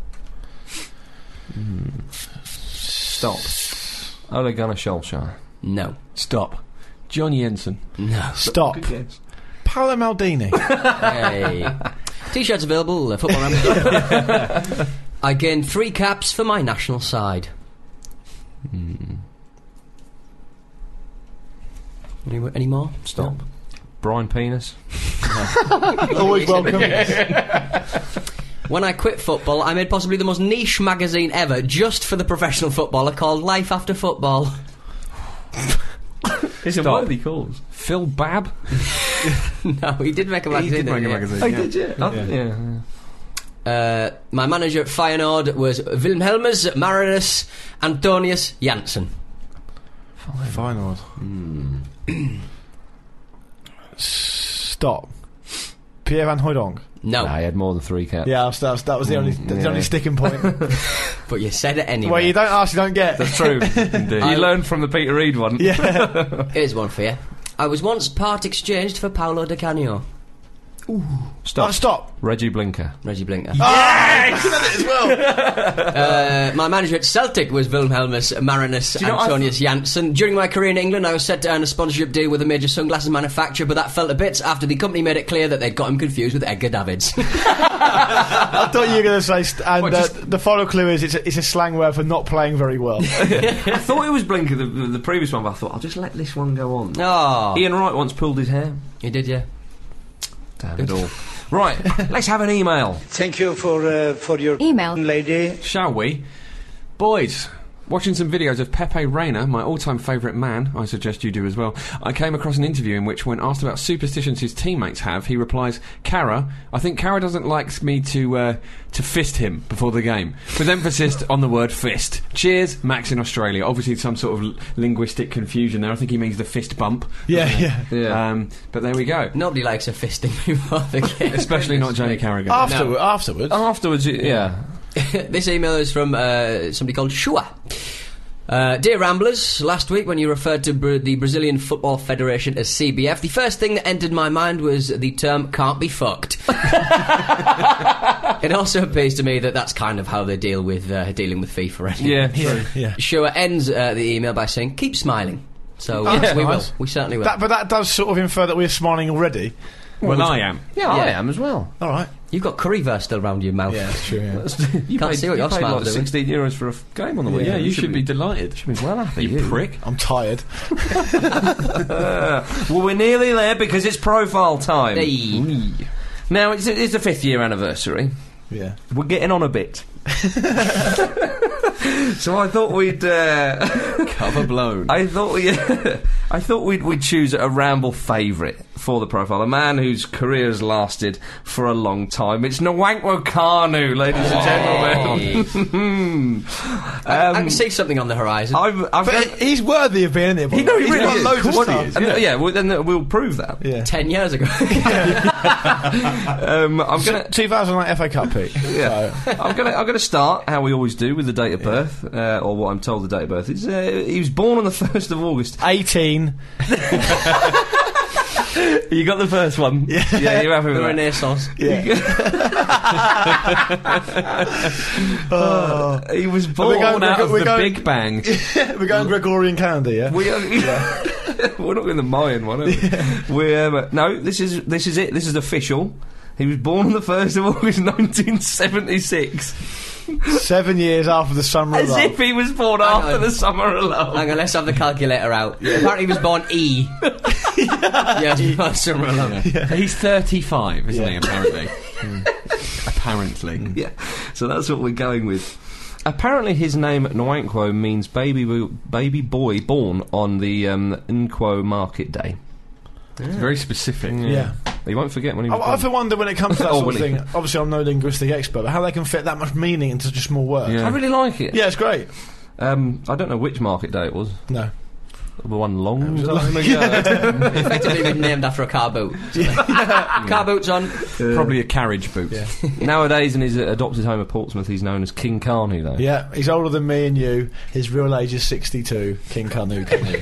S3: Stop. Ole Gunnar Solskjaer.
S4: No.
S5: Stop. John Jensen.
S4: No.
S6: Stop. Paolo Maldini.
S4: Hey. T-shirts available, uh, Football Ramble. I gained three caps for my national side. Any, any more?
S3: Stop. Brian Penis.
S6: Always welcome.
S4: When I quit football, I made possibly the most niche magazine ever just for the professional footballer called Life After Football.
S3: It's
S5: Stop.
S3: a worthy cause. Phil Babb.
S4: No, he did make a
S5: He
S4: magazine.
S5: did make a
S4: didn't he?
S5: magazine.
S3: Oh,
S5: yeah.
S3: did you? Oh, yeah. yeah.
S4: Uh, my manager at Feyenoord was Wilhelmus Marinus Antonius Janssen.
S6: Feyenoord. Stop. Pierre Van Hooydonk.
S4: No,
S3: Nah, he had more than three caps.
S6: Yeah, that was, that was, that was the only the
S3: yeah.
S6: only sticking point.
S4: but you said it anyway.
S6: Well, you don't ask, you don't get.
S3: That's true. Indeed.
S4: I-
S3: You learned from the Peter Reid one.
S6: Yeah.
S4: Here's one for you. I was once part exchanged for Paolo Di Canio.
S3: Stop.
S6: Oh, stop.
S3: Reggie Blinker.
S4: Reggie Blinker.
S6: Yes! You said it as well.
S4: Uh, my manager at Celtic was Wilhelmus Marinus
S3: you know,
S4: Antonius Janssen. During my career in England, I was set to earn a sponsorship deal with a major sunglasses manufacturer, but that fell to bits after the company made it clear that they'd got him confused with Edgar Davids.
S6: I thought you were going to say, st- and
S3: What,
S6: uh,
S3: just-
S6: the final clue is it's a, it's a slang word for not playing very well.
S3: I thought it was Blinker, the, the, the previous one, but I thought I'll just let this one go on.
S4: Oh,
S3: Ian Wright once pulled his hair.
S4: he did, yeah.
S3: Damn it all. Right, let's have an email.
S8: Thank you for uh, for your
S9: Email.
S8: lady.
S5: Shall we? Boys, watching some videos of Pepe Reina, my all-time favourite man, I suggest you do as well, I came across an interview in which, when asked about superstitions his teammates have, he replies, Cara, I think Cara doesn't like me to uh, to fist him before the game, with emphasis on the word fist. Cheers, Max in Australia. Obviously some sort of l- linguistic confusion there. I think he means the fist bump.
S6: Yeah, yeah.
S3: Yeah.
S5: Um, but there we go.
S4: Nobody likes a fisting before the game.
S5: Especially not Jamie Carragher.
S6: Afterward, Afterwards.
S3: Afterwards, y- yeah.
S4: This email is from uh, somebody called Shua. Uh, Dear Ramblers, last week when you referred to Bra- the Brazilian Football Federation as C B F, the first thing that entered my mind was the term can't be fucked. It also appears to me that that's kind of how they deal with uh, dealing with FIFA anyway.
S3: Yeah,
S6: Yeah, yeah.
S4: Shua ends uh, the email by saying, keep smiling. So
S6: Oh,
S4: uh,
S6: that's
S4: we
S6: nice.
S4: will. We certainly will.
S6: That, but that does sort of infer that we're smiling already.
S5: Well, I am.
S3: Yeah, I
S4: Yeah.
S3: am as well.
S6: All right.
S4: You've got curryverse still round your mouth.
S6: Yeah, that's true. Yeah.
S3: You
S4: Can't
S3: paid,
S4: see what
S3: you
S4: your
S3: paid
S4: smile
S3: like
S4: doing.
S3: sixteen euros for a f- game on the weekend.
S5: Yeah, you should be delighted.
S3: should be well happy.
S5: You
S3: you.
S5: prick.
S6: I'm tired.
S3: Uh, well, we're nearly there because it's profile time.
S4: Hey.
S3: Now, it's, it's the fifth year anniversary.
S6: Yeah.
S3: We're getting on a bit. So I thought we'd... Uh,
S5: Cover blown.
S3: I thought we... I thought we'd, we'd choose a Ramble favourite for the profile. A man whose career has lasted for a long time. It's Nwankwo Kanu, ladies and gentlemen.
S4: I, I
S3: Um,
S4: can see something on the horizon.
S3: I've, I've
S6: But
S3: got-
S6: he's worthy of being in there. by
S3: He,
S6: the
S3: no,
S6: way.
S3: he
S6: He's
S3: really
S6: won
S3: is.
S6: loads of
S3: Of course he
S6: stuff.
S3: is. And, yeah, well, then uh, we'll prove that.
S6: Yeah.
S4: Ten years ago.
S3: Um, I'm gonna...
S6: two thousand nine F A Cup, Pete.
S3: Yeah.
S6: So,
S3: I'm gonna I'm gonna start how we always do with the date of birth, uh, or what I'm told the date of birth is. Uh, he was born on the first of August.
S6: eighteen.
S3: You got the first one. Yeah, yeah you're happy with
S4: The
S3: that.
S4: Renaissance.
S6: Yeah.
S3: Uh, he was born
S6: going-
S3: out
S6: we're
S3: of
S6: go-
S3: the
S6: we're going-
S3: Big Bang.
S6: We're going Gregorian calendar, yeah?
S3: We are, we're not in the Mayan one, are we? we um, no, this is this is it. This is official. He was born on the first of August, nineteen seventy-six.
S6: Seven years after the summer
S3: As
S6: of love.
S3: if he was born
S4: Hang
S3: after
S4: on.
S3: the summer alone.
S4: Hang on, let's have the calculator out. Apparently he was born E. Yeah, he was born summer alone.
S5: He's thirty-five, isn't
S6: Yeah.
S5: he, apparently? Apparently.
S3: Yeah, so that's what we're going with. Apparently his name Nwankwo means baby bo- baby boy born on the um, Nkwo market day.
S5: It's very specific.
S6: Yeah.
S3: You won't forget when he
S6: I,
S3: was
S6: I
S3: born.
S6: often wonder when it comes to that
S3: Oh,
S6: sort of
S3: will he?
S6: thing. Obviously, I'm no linguistic expert, but how they can fit that much meaning into just small words.
S5: Yeah.
S3: I really like it.
S6: Yeah, it's great.
S3: Um, I don't know which market day it was.
S6: No.
S3: The one long
S6: was a
S3: time
S6: long-
S3: ago.
S4: Effectively been named after a car boot. Car boots on.
S5: Probably a carriage boot.
S6: Yeah.
S3: Nowadays, in his uh, adopted home of Portsmouth, he's known as King Carney, though.
S6: Yeah, he's older than me and you. His real age is sixty-two. King Kanu. Kanu.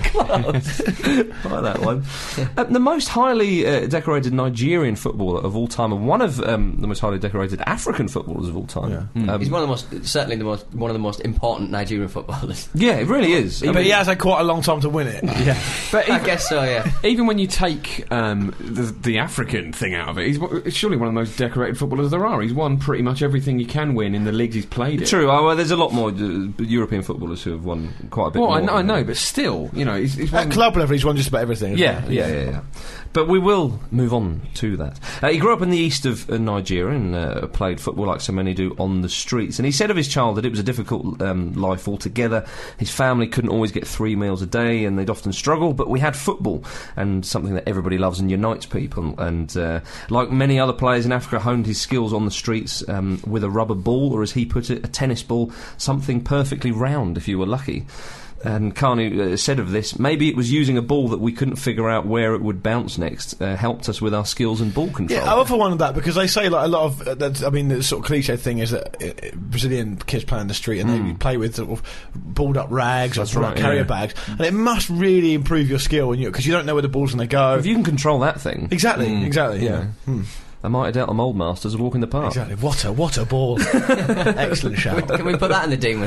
S3: I like that one. Uh, the most highly uh, decorated Nigerian footballer of all time, and one of um, the most highly decorated African footballers of all time.
S6: Yeah.
S3: Um,
S4: He's one of the most, certainly the most, one of the most important Nigerian footballers.
S3: yeah, it really is. I
S6: but
S3: mean,
S6: he has had quite a long time to win it.
S5: Yeah. But
S4: I
S5: even,
S4: guess so, yeah.
S5: even when you take um, the, the African thing out of it, he's w- surely one of the most decorated footballers there are. He's won pretty much everything he can win in the leagues he's played in.
S3: True. Oh, well, there's a lot more uh, European footballers who have won quite a bit
S5: Well,
S3: more.
S5: I know, I
S3: than
S5: know,
S3: him.
S5: but still, you know, he's, he's
S6: At
S5: won...
S6: club level, he's won just about everything. isn't
S3: Yeah,
S6: he?
S3: yeah, yeah, yeah. But we will move on to that. Uh, he grew up in the east of uh, Nigeria and uh, played football like so many do on the streets. And he said of his childhood it was a difficult um, life altogether. His family couldn't always get three meals a day and they'd often struggle, but we had football and something that everybody loves and unites people. And uh, like many other players in Africa, honed his skills on the streets um, with a rubber ball, or as he put it, a tennis ball, something perfectly round if you were lucky. And Kanu uh, said of this, maybe it was using a ball that we couldn't figure out where it would bounce next, uh, helped us with our skills and ball control.
S6: Yeah, I often wondered that because they say like a lot of. Uh, that's, I mean, the sort of cliche thing is that uh, Brazilian kids play on the street and they play with sort of balled up rags
S3: That's
S6: or balled
S3: right,
S6: up carrier
S3: yeah.
S6: bags, and it must really improve your skill when you because you don't know where the ball's going to go.
S3: If you can control that thing.
S6: Exactly,
S3: Mm.
S6: exactly.
S3: Yeah.
S6: Yeah. Hmm.
S3: They might have dealt the Mould Masters a walk in the park.
S6: Exactly. What a what a ball! Excellent shout.
S4: Can we put that in the demon?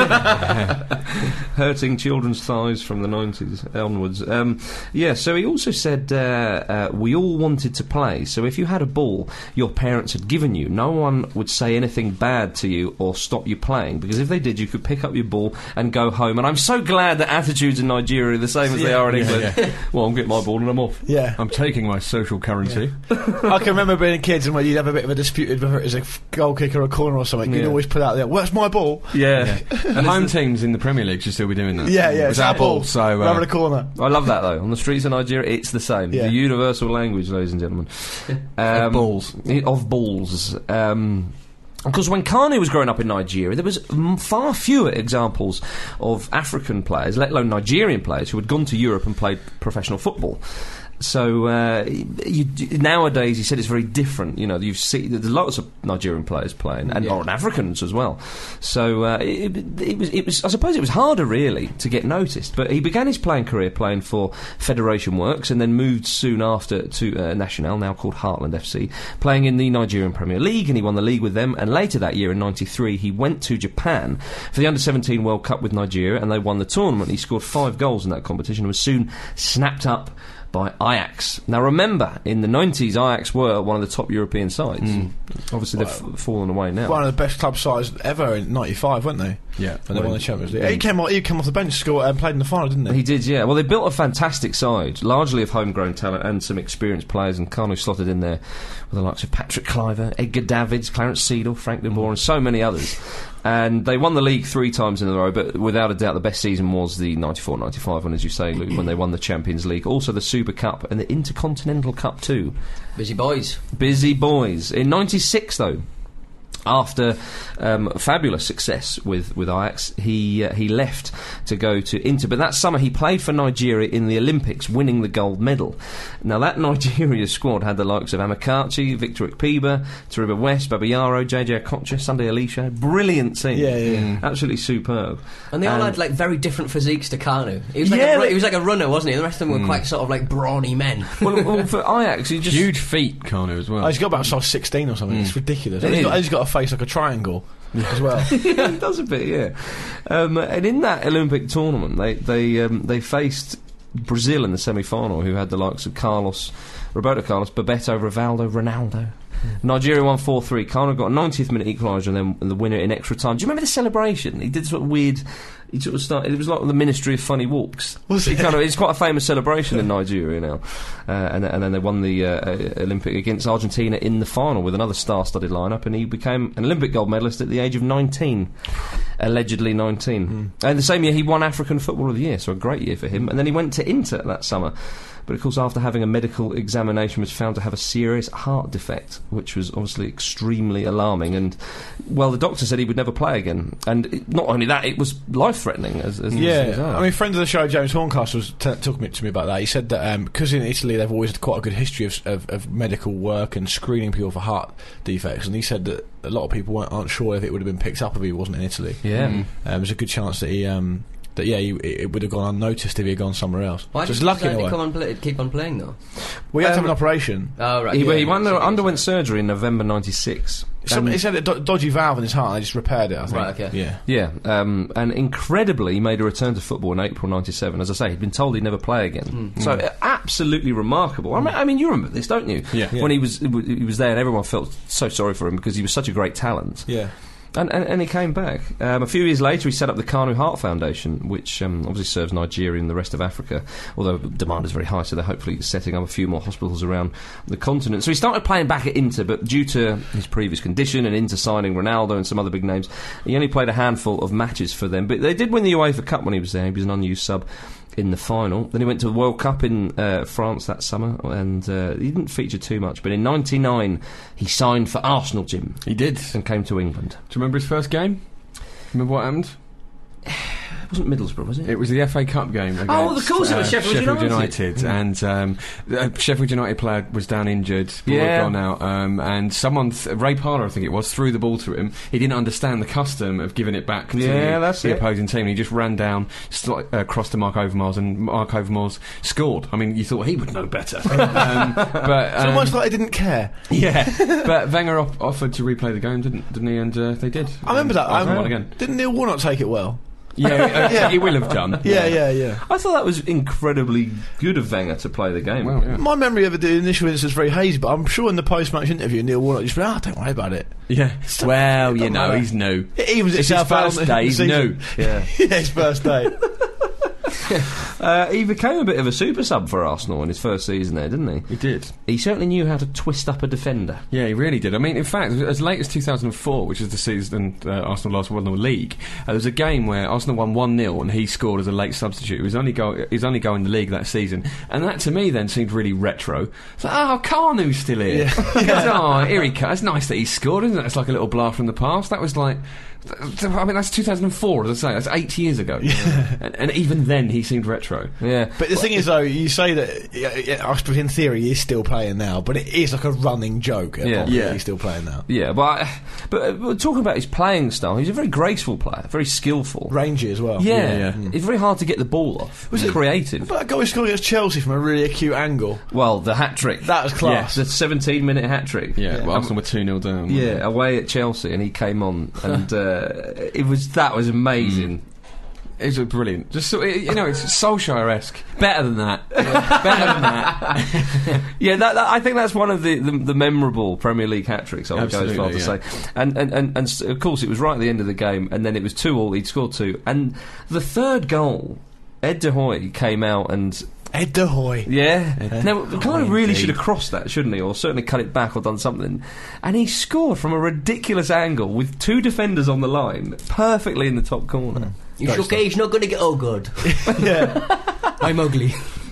S3: Hurting children's thighs from the nineties onwards. Um, yeah, so he also said uh, uh, we all wanted to play, so if you had a ball your parents had given you, no one would say anything bad to you or stop you playing, because if they did, you could pick up your ball and go home. And I'm so glad that attitudes in Nigeria are the same as
S6: Yeah,
S3: they are in
S6: yeah,
S3: England.
S6: yeah.
S3: Well, I'm getting my ball and I'm off.
S6: Yeah.
S5: I'm taking my social currency.
S6: I can remember being kids and when you'd have a bit of a dispute whether it was a f- goal kick or a corner or something, you'd
S3: Yeah.
S6: always put out there, where's my ball?
S3: Yeah.
S5: The home teams in the Premier League should still be doing that.
S6: Yeah, yeah,
S5: It's our ball, so... Uh,
S6: rather a corner.
S3: I love that though. On the streets of Nigeria, it's the same.
S6: Yeah.
S3: The universal language, ladies and gentlemen. Um,
S5: balls.
S3: Of balls. Um, because when Kanu was growing up in Nigeria, there was m- far fewer examples of African players, let alone Nigerian players, who had gone to Europe and played professional football. So uh, you, nowadays, he said it's very different. You know, you see there's lots of Nigerian players playing, and
S4: Yeah.
S3: or Africans as well. So uh, it, it was, it was. I suppose it was harder, really, to get noticed. But he began his playing career playing for Federation Works, and then moved soon after to uh, Nacional, now called Heartland F C, playing in the Nigerian Premier League, and he won the league with them. And later that year, in ninety-three, he went to Japan for the under seventeen World Cup with Nigeria, and they won the tournament. He scored five goals in that competition and was soon snapped up by Ajax. Now remember, in the nineties, Ajax were one of the top European sides.
S5: Mm.
S3: Obviously, they've f- fallen away now.
S6: One of the best club sides ever in ninety-five, weren't they?
S5: Yeah.
S6: When they won the Champions League.
S3: Yeah.
S6: He came off, he came off the bench, scored, and played in the final, didn't he?
S3: He did, yeah. Well, they built a fantastic side, largely of homegrown talent and some experienced players, and Kanu slotted in there with the likes of Patrick Cliver, Edgar Davids, Clarence Seedorf, Frank de Boer, and so many others. And they won the league three times in a row, but without a doubt the best season was the ninety-four ninety-five one, as you say, Luke, when they won the Champions League. Also the Super Cup and the Intercontinental Cup too.
S4: Busy boys.
S3: Busy boys. In ninety-six, though, after um, fabulous success with, with Ajax, he uh, he left to go to Inter. But that summer he played for Nigeria in the Olympics, winning the gold medal. Now that Nigeria squad had the likes of Amakachi, Victor Ikpiba, Tariba West, Babayaro, J J Okocha, Sunday Alicia. Brilliant team.
S6: Yeah, yeah, yeah.
S3: Absolutely superb.
S4: And they all
S3: Um,
S4: had like very different physiques to Kanu. He was like,
S3: Yeah,
S4: a, ru-
S3: they-
S4: he was like a runner, wasn't he? The rest of them were quite sort of like brawny men.
S3: well, well, for Ajax, he just...
S5: Huge feet, Kanu, as well.
S6: Oh, he's got about size sixteen or something. It's ridiculous.
S3: It
S6: And he's,
S3: is.
S6: got, he's got a face like a triangle as well.
S3: Yeah, it does a bit, yeah. Um, and in that Olympic tournament, they they um, they faced Brazil in the semi-final, who had the likes of Carlos, Roberto Carlos, Bebeto, Rivaldo, Ronaldo. Nigeria won four three. Kanu got a ninetieth minute equaliser and then the winner in extra time. Do you remember the celebration? He did sort of weird. He sort of started. It was like the Ministry of Funny Walks.
S6: Was
S3: He
S6: it?
S3: kind of, it's quite a famous celebration in Nigeria now. Uh, and, and then they won the uh, uh, Olympic against Argentina in the final with another star-studded lineup, and he became an Olympic gold medalist at the age of nineteen, allegedly nineteen.
S6: Mm.
S3: And the same year he won African Footballer of the Year, so a great year for him. And then he went to Inter that summer. But of course, after having a medical examination, was found to have a serious heart defect, which was obviously extremely alarming. And, well, the doctor said he would never play again. And it, not only that, it was life-threatening. As, as these things
S6: Yeah,
S3: are.
S6: I mean, friend of the show, James Horncastle, was t- talking to me about that. He said that because in Italy they've always had quite a good history of, of, of medical work and screening people for heart defects, and he said that a lot of people weren't, aren't sure if it would have been picked up if he wasn't in Italy.
S3: Yeah.
S6: Um, there's a good chance that he. Um, that yeah, he, it would have gone unnoticed if he had gone somewhere else.
S4: Why
S6: so
S4: did
S6: it's
S4: you
S6: lucky in
S4: decide
S6: a
S4: to
S6: way.
S4: come on play, keep on playing though?
S6: We had to have
S3: Um,
S6: an operation.
S4: Oh right.
S3: He,
S4: yeah,
S3: he
S4: yeah,
S3: under,
S4: so-
S3: underwent surgery in November ninety-six.
S6: Some,
S3: And-
S6: he said a do- dodgy valve in his heart, and they just repaired it. I think.
S4: Right, okay.
S6: Yeah.
S3: Yeah, um, and incredibly, he made a return to football in April ninety-seven. As I say, he'd been told he'd never play again. So uh, absolutely remarkable. I mean, I mean, you remember this, don't you?
S5: Yeah.
S3: When he was he was there, and everyone felt so sorry for him because he was such a great talent.
S6: Yeah.
S3: And, and, and he came back. Um, a few years later, he set up the Kanu Heart Foundation, which um, obviously serves Nigeria and the rest of Africa, although demand is very high, so they're hopefully setting up a few more hospitals around the continent. So he started playing back at Inter, but due to his previous condition and Inter signing Ronaldo and some other big names, he only played a handful of matches for them. But they did win the UEFA Cup when he was there. He was an unused sub in the final. Then he went to the World Cup in uh, France that summer, and uh, he didn't feature too much. But in ninety-nine, he signed for Arsenal, Jim,
S5: He did. Do
S3: and came to England.
S5: you remember his first game? Remember what happened?
S3: It wasn't Middlesbrough, was it?
S5: It was the F A Cup game against
S3: Oh, of course it was
S5: uh,
S3: Sheffield United.
S5: United, and um, the Sheffield United player was down injured, ball
S3: Yeah.
S5: had gone out, um, and someone, th- Ray Parler, I think it was, threw the ball to him. He didn't understand the custom of giving it back to
S3: Yeah,
S5: the,
S3: that's
S5: the
S3: it.
S5: opposing team, and he just ran down, sli- uh, crossed to Mark Overmars, and Mark Overmars scored. I mean, you thought he would know better. um, but
S6: It's
S5: um,
S6: almost like I didn't care.
S5: yeah, but Wenger off- offered to replay the game, didn't, didn't he? And uh, they did.
S6: I remember that.
S5: Arsenal
S6: Um,
S5: won again.
S6: Didn't Neil Warnock take it well?
S5: Yeah, uh,
S6: Yeah.
S5: he will have done.
S6: Yeah, yeah, yeah.
S3: I thought that was incredibly good of Wenger to play the game.
S5: Well, yeah.
S6: My memory of the initial instance is very hazy, but I'm sure in the post-match interview, Neil Warnock just went, "Ah, don't worry about it."
S5: Yeah. Well, you
S6: Doesn't
S5: know,
S6: matter.
S5: he's new.
S6: He was at
S5: It's his
S6: Southampton
S5: first day, he's
S6: season.
S5: new.
S3: Yeah.
S6: Yeah, his first day.
S3: Uh, he became a bit of a super sub for Arsenal in his first season there, didn't he?
S5: He did.
S3: He certainly knew how to twist up a defender.
S5: Yeah, he really did. I mean, in fact, as late as two thousand four, which is the season uh, Arsenal last won the league, uh, there was a game where Arsenal won one nil and he scored as a late substitute. He was only go- his only goal in the league that season. And that, to me, then seemed really retro. It's like, oh, Carnu's still here. Oh, here he comes. It's nice that he scored, isn't it? It's like a little blast from the past. That was like... I mean, that's two thousand four, as I say. That's eight years ago. Yeah. And, and even then, he seemed retro.
S3: Yeah.
S6: But the thing is, though, you say that, yeah, yeah, I suppose in theory he is still playing now, but it is like a running joke.
S3: Yeah.
S6: Yeah,
S5: Yeah.
S6: he's still playing now.
S3: Yeah, but, I, but, uh, but talking about his playing style, he's a very graceful player, very skillful.
S6: Rangy as well.
S3: Yeah,
S5: Yeah, yeah.
S3: it's very hard to get the ball off.
S6: Was
S3: He's
S6: it-
S3: creative.
S6: But that goal he scored against Chelsea from a really acute angle.
S3: Well, the hat trick.
S6: That was class.
S3: The seventeen minute hat trick.
S5: Yeah,
S6: Yeah.
S5: well, Arsenal were two nil down.
S3: Yeah, away at Chelsea, and he came on, and uh, it was that was amazing.
S5: It was brilliant. Just so, you know, it's Solskjaer-esque. Better than that. Better than that.
S3: Yeah, that, that, I think that's one of the, the, the memorable Premier League hat tricks. I would go as far to
S5: Absolutely,
S3: say, and and, and and s- of course it was right at the end of the game, and then it was two all. He'd scored two, and the third goal, Ed De Hoy came out and.
S6: Ed De Hoy.
S3: Yeah. Now,
S5: De
S3: kind of
S5: Hoy,
S3: really
S5: indeed.
S3: should have crossed that, shouldn't he? Or certainly cut it back or done something. And he scored from a ridiculous angle with two defenders on the line, perfectly in the top corner.
S4: You shook it, he's not going to get. Oh, God.
S6: Yeah.
S4: I'm ugly.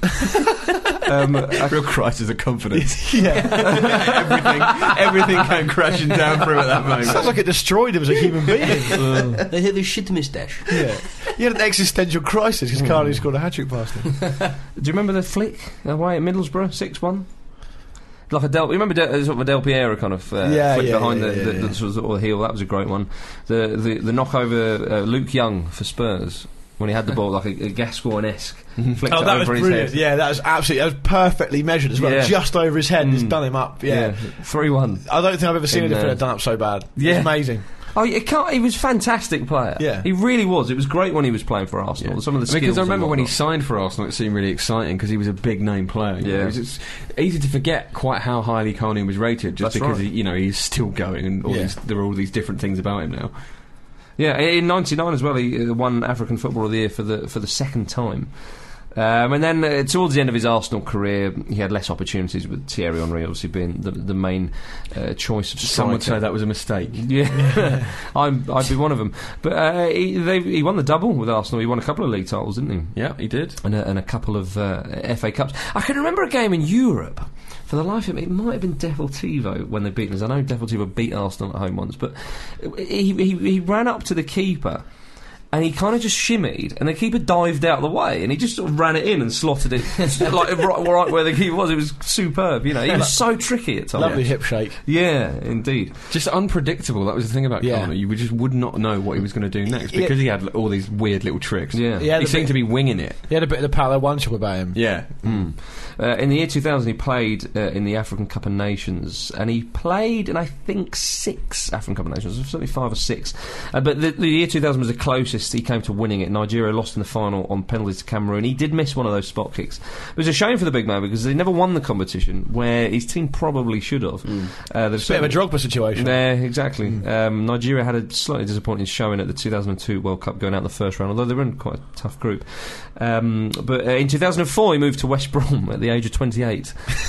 S3: Um,
S5: A real crisis of confidence.
S6: Yeah.
S5: everything, everything came crashing down through at that moment.
S6: Sounds like it destroyed him as a human being.
S4: They have a shit moustache.
S6: Yeah. He had an existential crisis because Carly scored a hat-trick past him.
S3: do you remember the flick away at Middlesbrough, six one? Like a Del, you remember Del, sort of a Del Piero kind of uh,
S6: Yeah,
S3: flick
S6: yeah,
S3: behind
S6: yeah,
S3: the,
S6: yeah,
S3: the,
S6: yeah.
S3: the sort of heel. That was a great one. The the, the knockover uh, Luke Young for Spurs when he had the ball like a, a Gascoigne-esque flicked
S6: Oh,
S3: it
S6: that was
S3: over his
S6: brilliant.
S3: head.
S6: Yeah, that was absolutely, that was perfectly measured as well.
S3: Yeah.
S6: Just over his head, and it's
S3: Mm.
S6: done him up. Yeah.
S3: three one.
S6: I don't think I've ever seen
S3: In,
S6: a defender
S3: uh,
S6: done up so bad.
S3: yeah.
S6: It's amazing.
S3: Oh, he, can't, he was a fantastic player.
S6: Yeah.
S3: He really was. It was great when he was playing for Arsenal.
S5: Yeah.
S3: Some of the skills.
S5: Because I
S3: and
S5: remember when he
S3: whatnot.
S5: signed for Arsenal, it seemed really exciting because he was a big name player. you
S3: Yeah.
S5: know. It was just easy to forget quite how highly Carney was rated, just
S3: That's
S5: because
S3: right.
S5: he, you know he's still going and all
S6: Yeah.
S5: these, there are all these different things about him now.
S3: Yeah, in ninety-nine as well, he uh, won African Footballer of the Year for the for the second time. Um, and then uh, towards the end of his Arsenal career, he had less opportunities with Thierry Henry obviously being the, the main uh, choice of striker.
S5: Some would say that was a mistake.
S3: Yeah, I'm, I'd be one of them. But uh, he, they, he won the double with Arsenal. He won a couple of league titles, didn't he?
S5: Yeah, he did.
S3: And a, and a couple of uh, F A Cups. I can remember a game in Europe. For the life of me, it might have been Deportivo when they beat us. I know Deportivo beat Arsenal at home once, but he, he, he ran up to the keeper and he kind of just shimmied, and the keeper dived out of the way, and he just sort of ran it in and slotted it like right, right where the keeper was. It was superb, you know. He was so tricky at times.
S6: Lovely hip shake.
S3: Yeah, indeed.
S5: Just unpredictable. That was the thing about
S6: Yeah.
S5: Carney. You would just would not know what he was going to do next
S6: Yeah.
S5: because he had l- all these weird little tricks.
S3: Yeah.
S6: He had
S5: he
S6: a
S5: seemed
S6: bit-
S5: to be winging it.
S6: He had a bit of the Paolo One-Chop about him.
S5: Yeah.
S3: Mm. Uh, in the year two thousand, he played uh, in the African Cup of Nations, and he played in, I think, six African Cup of Nations, certainly five or six. Uh, but the, the year two thousand was the closest he came to winning it. Nigeria lost in the final on penalties to Cameroon. He did miss one of those spot kicks. It was a shame for the big man because they never won the competition, where his team probably should have. Mm. Uh,
S6: It's a bit of a Drogba situation.
S3: Yeah, exactly. Um, Nigeria had a slightly disappointing showing at the two thousand two World Cup, going out the first round, although they were in quite a tough group. Um, but uh, in two thousand four, he moved to West Brom at the age of twenty-eight.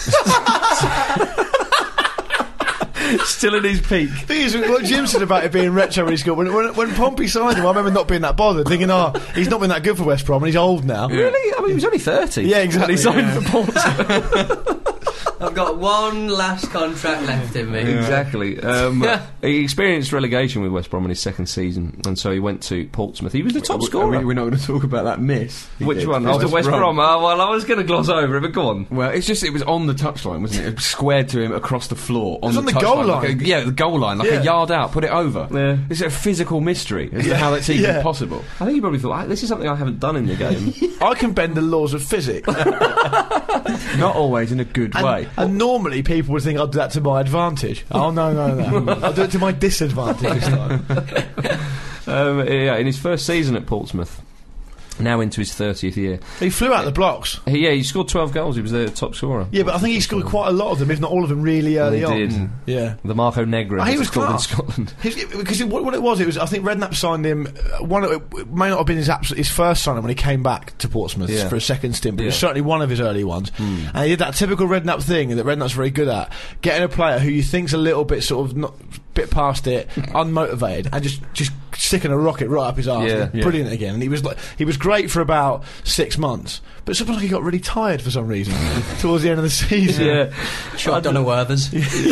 S3: Still in his peak.
S6: The thing is, what Jim said about it being retro when he scored, when, when, when Pompey signed him, I remember not being that bothered, thinking, oh, he's not been that good for West Brom and he's old now.
S3: Really? I mean, he was only thirty.
S6: Yeah, exactly,
S3: When he signed
S6: yeah.
S3: for Portsmouth.
S4: That I've got one last contract left in me.
S3: Exactly. Um, he experienced relegation with West Brom in his second season, and so he went to Portsmouth. He was the top
S5: we,
S3: scorer.
S5: I mean, we're not going to talk about that miss.
S3: Which
S5: did.
S3: one? Oh, the West Brom. Oh, well, I was going to gloss over it, but go on.
S5: Well, it's just it was on the touchline, wasn't it? It was squared to him across the floor. On
S6: was
S5: the,
S6: on the
S5: touchline,
S6: goal
S5: like
S6: line.
S5: a- yeah, the goal line, like
S6: Yeah.
S5: a yard out. Put it over.
S3: Yeah.
S5: It's a physical mystery as to how that's even
S6: Yeah.
S5: possible.
S3: I think he probably thought, "Ah, this is something I haven't done in the game.
S6: I can bend the laws of physics.
S5: Not always in a good
S6: And,
S5: way.
S6: and normally people would think I'd do that to my advantage. Oh, no, no, no. I'll do it to my disadvantage this time.
S3: um, yeah, in his first season at Portsmouth, now into his thirtieth year.
S6: He flew out the blocks.
S3: He, yeah, he scored twelve goals. He was their top scorer.
S6: Yeah, but I think he scored quite a lot of them, if not all of them, really early
S3: He
S6: on.
S3: did.
S6: Yeah.
S3: The Marco Negra.
S6: Oh, he
S3: as
S6: was
S3: it's called in
S6: class.
S3: Scotland.
S6: His, because it, what, what it was, it was I think Redknapp signed him. uh, One, of- it may not have been his absolute, his first signing when he came back to Portsmouth
S3: Yeah.
S6: for a second stint, but it was
S3: Yeah.
S6: certainly one of his early ones. And he did that typical Redknapp thing that Redknapp's very good at: getting a player who you think's a little bit sort of not bit past it, unmotivated, and just just sticking a rocket right up his arse.
S3: Yeah,
S6: and
S3: yeah.
S6: Brilliant again. And he was like, he was great for about six months, but sometimes he got really tired for some reason towards the end of the season.
S3: Yeah.
S4: Shot Donna Werthers.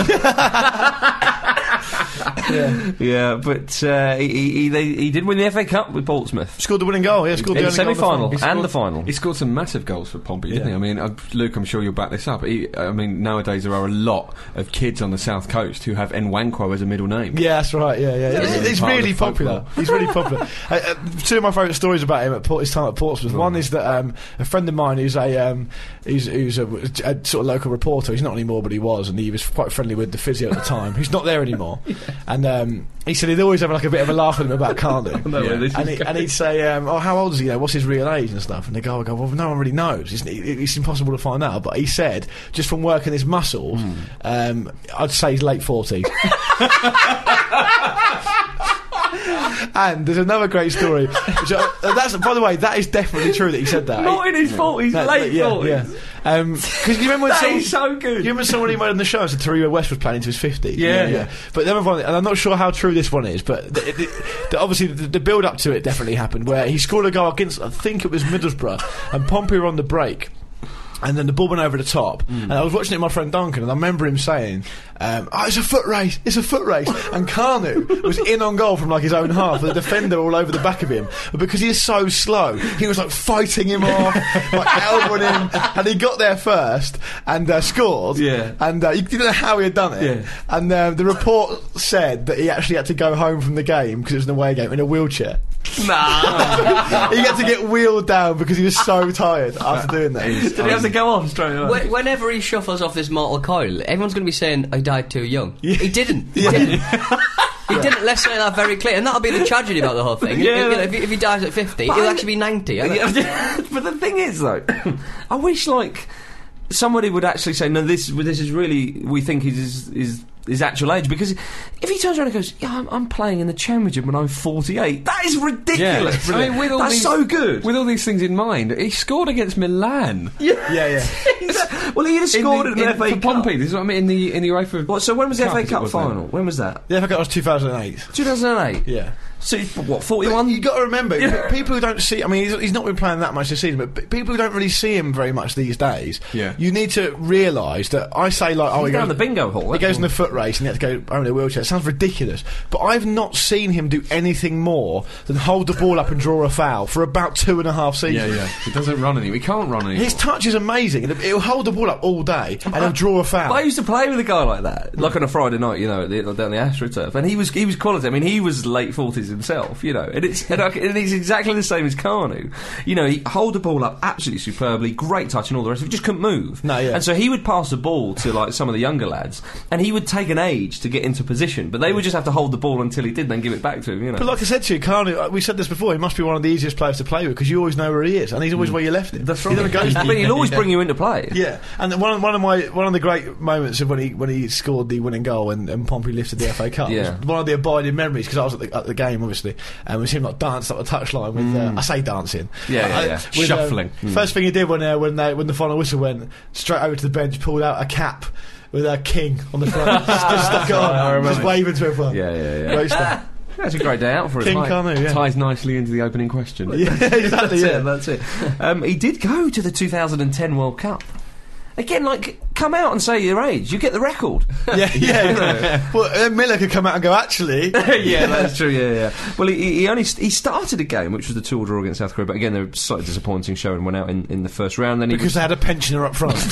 S6: Yeah.
S3: Yeah, but uh, he, he, they, he did win the F A Cup with Portsmouth.
S6: Scored the winning goal. Yeah, scored
S3: In
S6: the
S3: the
S6: only goal in
S3: semi-final
S6: the
S5: He
S3: and
S5: scored-
S3: the final.
S5: He scored some massive goals for Pompey, didn't
S6: Yeah.
S5: he? I mean, uh, Luke, I'm sure you'll back this up. He, I mean, nowadays there are a lot of kids on the south coast who have Nwankwo as a middle name.
S6: Yeah, that's right. Yeah, yeah.
S4: Yeah.
S6: He's, he's
S5: Part of
S6: really
S5: the
S6: popular.
S5: folklore.
S6: He's really popular. uh, uh, two of my favourite stories about him at Port- his time at Portsmouth. One is that um, a friend of mine who's a um, who's, who's a, a sort of local reporter. He's not anymore, but he was, and he was quite friendly with the physio at the time. Who's not there anymore. And um, he said he'd always have like a bit of a laugh with him about Carnu.
S3: know where this
S6: and,
S3: is
S6: he, and he'd say, um, "Oh, how old is he? You know, what's his real age and stuff?" And the guy would go, "Well, no one really knows. It's, it, it's impossible to find out." But he said, just from working his muscles, um, I'd say he's late forties. And there's another great story. Which, uh, that's, by the way, that is definitely true that he said that.
S3: Not in his forties,
S6: That-
S3: late
S6: yeah,
S3: forties.
S6: yeah. Um 'cause you remember when
S3: That
S6: someone,
S3: is so good.
S6: you remember someone emailed on the show and said Tariwa West was playing into his fifties?
S3: Yeah. Yeah.
S6: But the other one, and I'm not sure how true this one is, but the, the, the, obviously the, the build up to it definitely happened, where he scored a goal against, I think it was Middlesbrough, and Pompey were on the break. And then the ball went over the top, and I was watching it with my friend Duncan, and I remember him saying, um, "Oh, it's a foot race! It's a foot race!" And Carnu was in on goal from like his own half, with the defender all over the back of him. But because he is so slow, he was like fighting him off, like elbowing him, and he got there first and uh, scored.
S3: Yeah.
S6: And uh, you didn't know how he had done it.
S3: Yeah.
S6: And um, the report said that he actually had to go home from the game because it was an away game in a wheelchair.
S3: Nah.
S6: He had to get wheeled down because he was so tired after doing that.
S3: Did he have to go on straight away?
S4: Wh- Whenever he shuffles off this mortal coil, everyone's going to be saying, "I died too young."
S6: Yeah.
S4: He didn't. He
S6: Yeah.
S4: didn't. He didn't. Let's say that very clear, and that'll be the tragedy about the whole thing.
S3: Yeah,
S4: if, you know,
S3: that-
S4: if, he, if he dies at fifty,
S3: But
S4: he'll
S3: I-
S4: actually be ninety. I
S3: Yeah, but the thing is, though, I wish like somebody would actually say, "No, this this is really we think is is." is his actual age, because if he turns around and goes, "Yeah, I'm, I'm playing in the Championship when I'm forty-eight," that is ridiculous.
S5: I mean, with all
S3: That's
S5: these,
S3: so good.
S5: With all these things in mind, he scored against Milan.
S6: Yeah, yeah.
S3: Well, he'd have scored
S5: in
S3: in
S5: the,
S3: the
S5: in,
S3: F A
S5: for
S3: Cup.
S5: Pompey. This is what I mean in the in the UEFA.
S3: What, so when was the
S5: Cup,
S3: F A
S5: as it
S3: Cup
S5: was
S3: final?
S5: then.
S3: When was that?
S6: The F A Cup was two thousand eight.
S3: two thousand eight.
S6: Yeah.
S3: So he's, what, forty-one?
S6: You got to remember,
S3: Yeah.
S6: p- people who don't see. I mean, he's, he's not been playing that much this season, but p- people who don't really see him very much these days.
S5: Yeah.
S6: You need to realise that I say like, oh,
S3: He's
S6: he
S3: down
S6: goes,
S3: the bingo hall.
S6: he goes in the foot race and he had to go home in a wheelchair. It sounds ridiculous, but I've not seen him do anything more than hold the ball up and draw a foul for about two and a half
S5: Yeah,
S6: seasons.
S5: yeah. He doesn't run anymore. He can't run anymore.
S6: His touch is amazing. He'll he'll hold the ball up all day and he'll draw a foul.
S3: I used to play with a guy like that, like on a Friday night, you know, at the, down the AstroTurf, and he was he was quality. I mean, he was late forties himself, you know, and it's and, I, and he's exactly the same as Carnu. You know, he hold the ball up absolutely superbly, great touch and all the rest. He just couldn't move.
S6: No, yeah.
S3: And so he would pass the ball to like some of the younger lads, and he would take an age to get into position, but they would just have to hold the ball until he did, then give it back to him. You know.
S6: But like I said to you, Carnu, uh, we said this before, he must be one of the easiest players to play with because you always know where he is and he's always where you left him.
S3: That's
S6: He never goes
S3: but he'll always bring you into play.
S6: Yeah, and then one of, one of my one of the great moments of when he when he scored the winning goal and, and Pompey lifted the F A Cup
S3: Yeah.
S6: was one of the abiding memories because I was at the, at the game obviously and was him like dance up the touchline with uh, I say dancing
S3: Yeah, yeah,
S6: I-
S3: yeah.
S6: with, um,
S5: Shuffling.
S6: First thing he did when uh, when they, when the final whistle went, straight over to the bench, pulled out a cap with a king on the front, just, just stuck it on, just waving to everyone.
S3: Yeah, yeah, yeah.
S6: Great stuff.
S3: That's a great day out for him.
S6: King
S3: mate.
S6: Carnu, yeah.
S5: Ties nicely into the opening question.
S6: Yeah, exactly.
S3: That's
S6: Yeah.
S3: it. That's it. Um, he did go to the two thousand ten World Cup. Again, like come out and say your age. You get the record.
S6: Yeah, yeah. Well, uh, Miller could come out and go, actually.
S3: Yeah, that's true. Yeah, yeah. Well, he, he only he started a game, which was the two-all draw against South Korea. But again, they were slightly disappointing show and went out in, in the first round. Then he
S6: because
S3: was,
S6: they had a pensioner up front.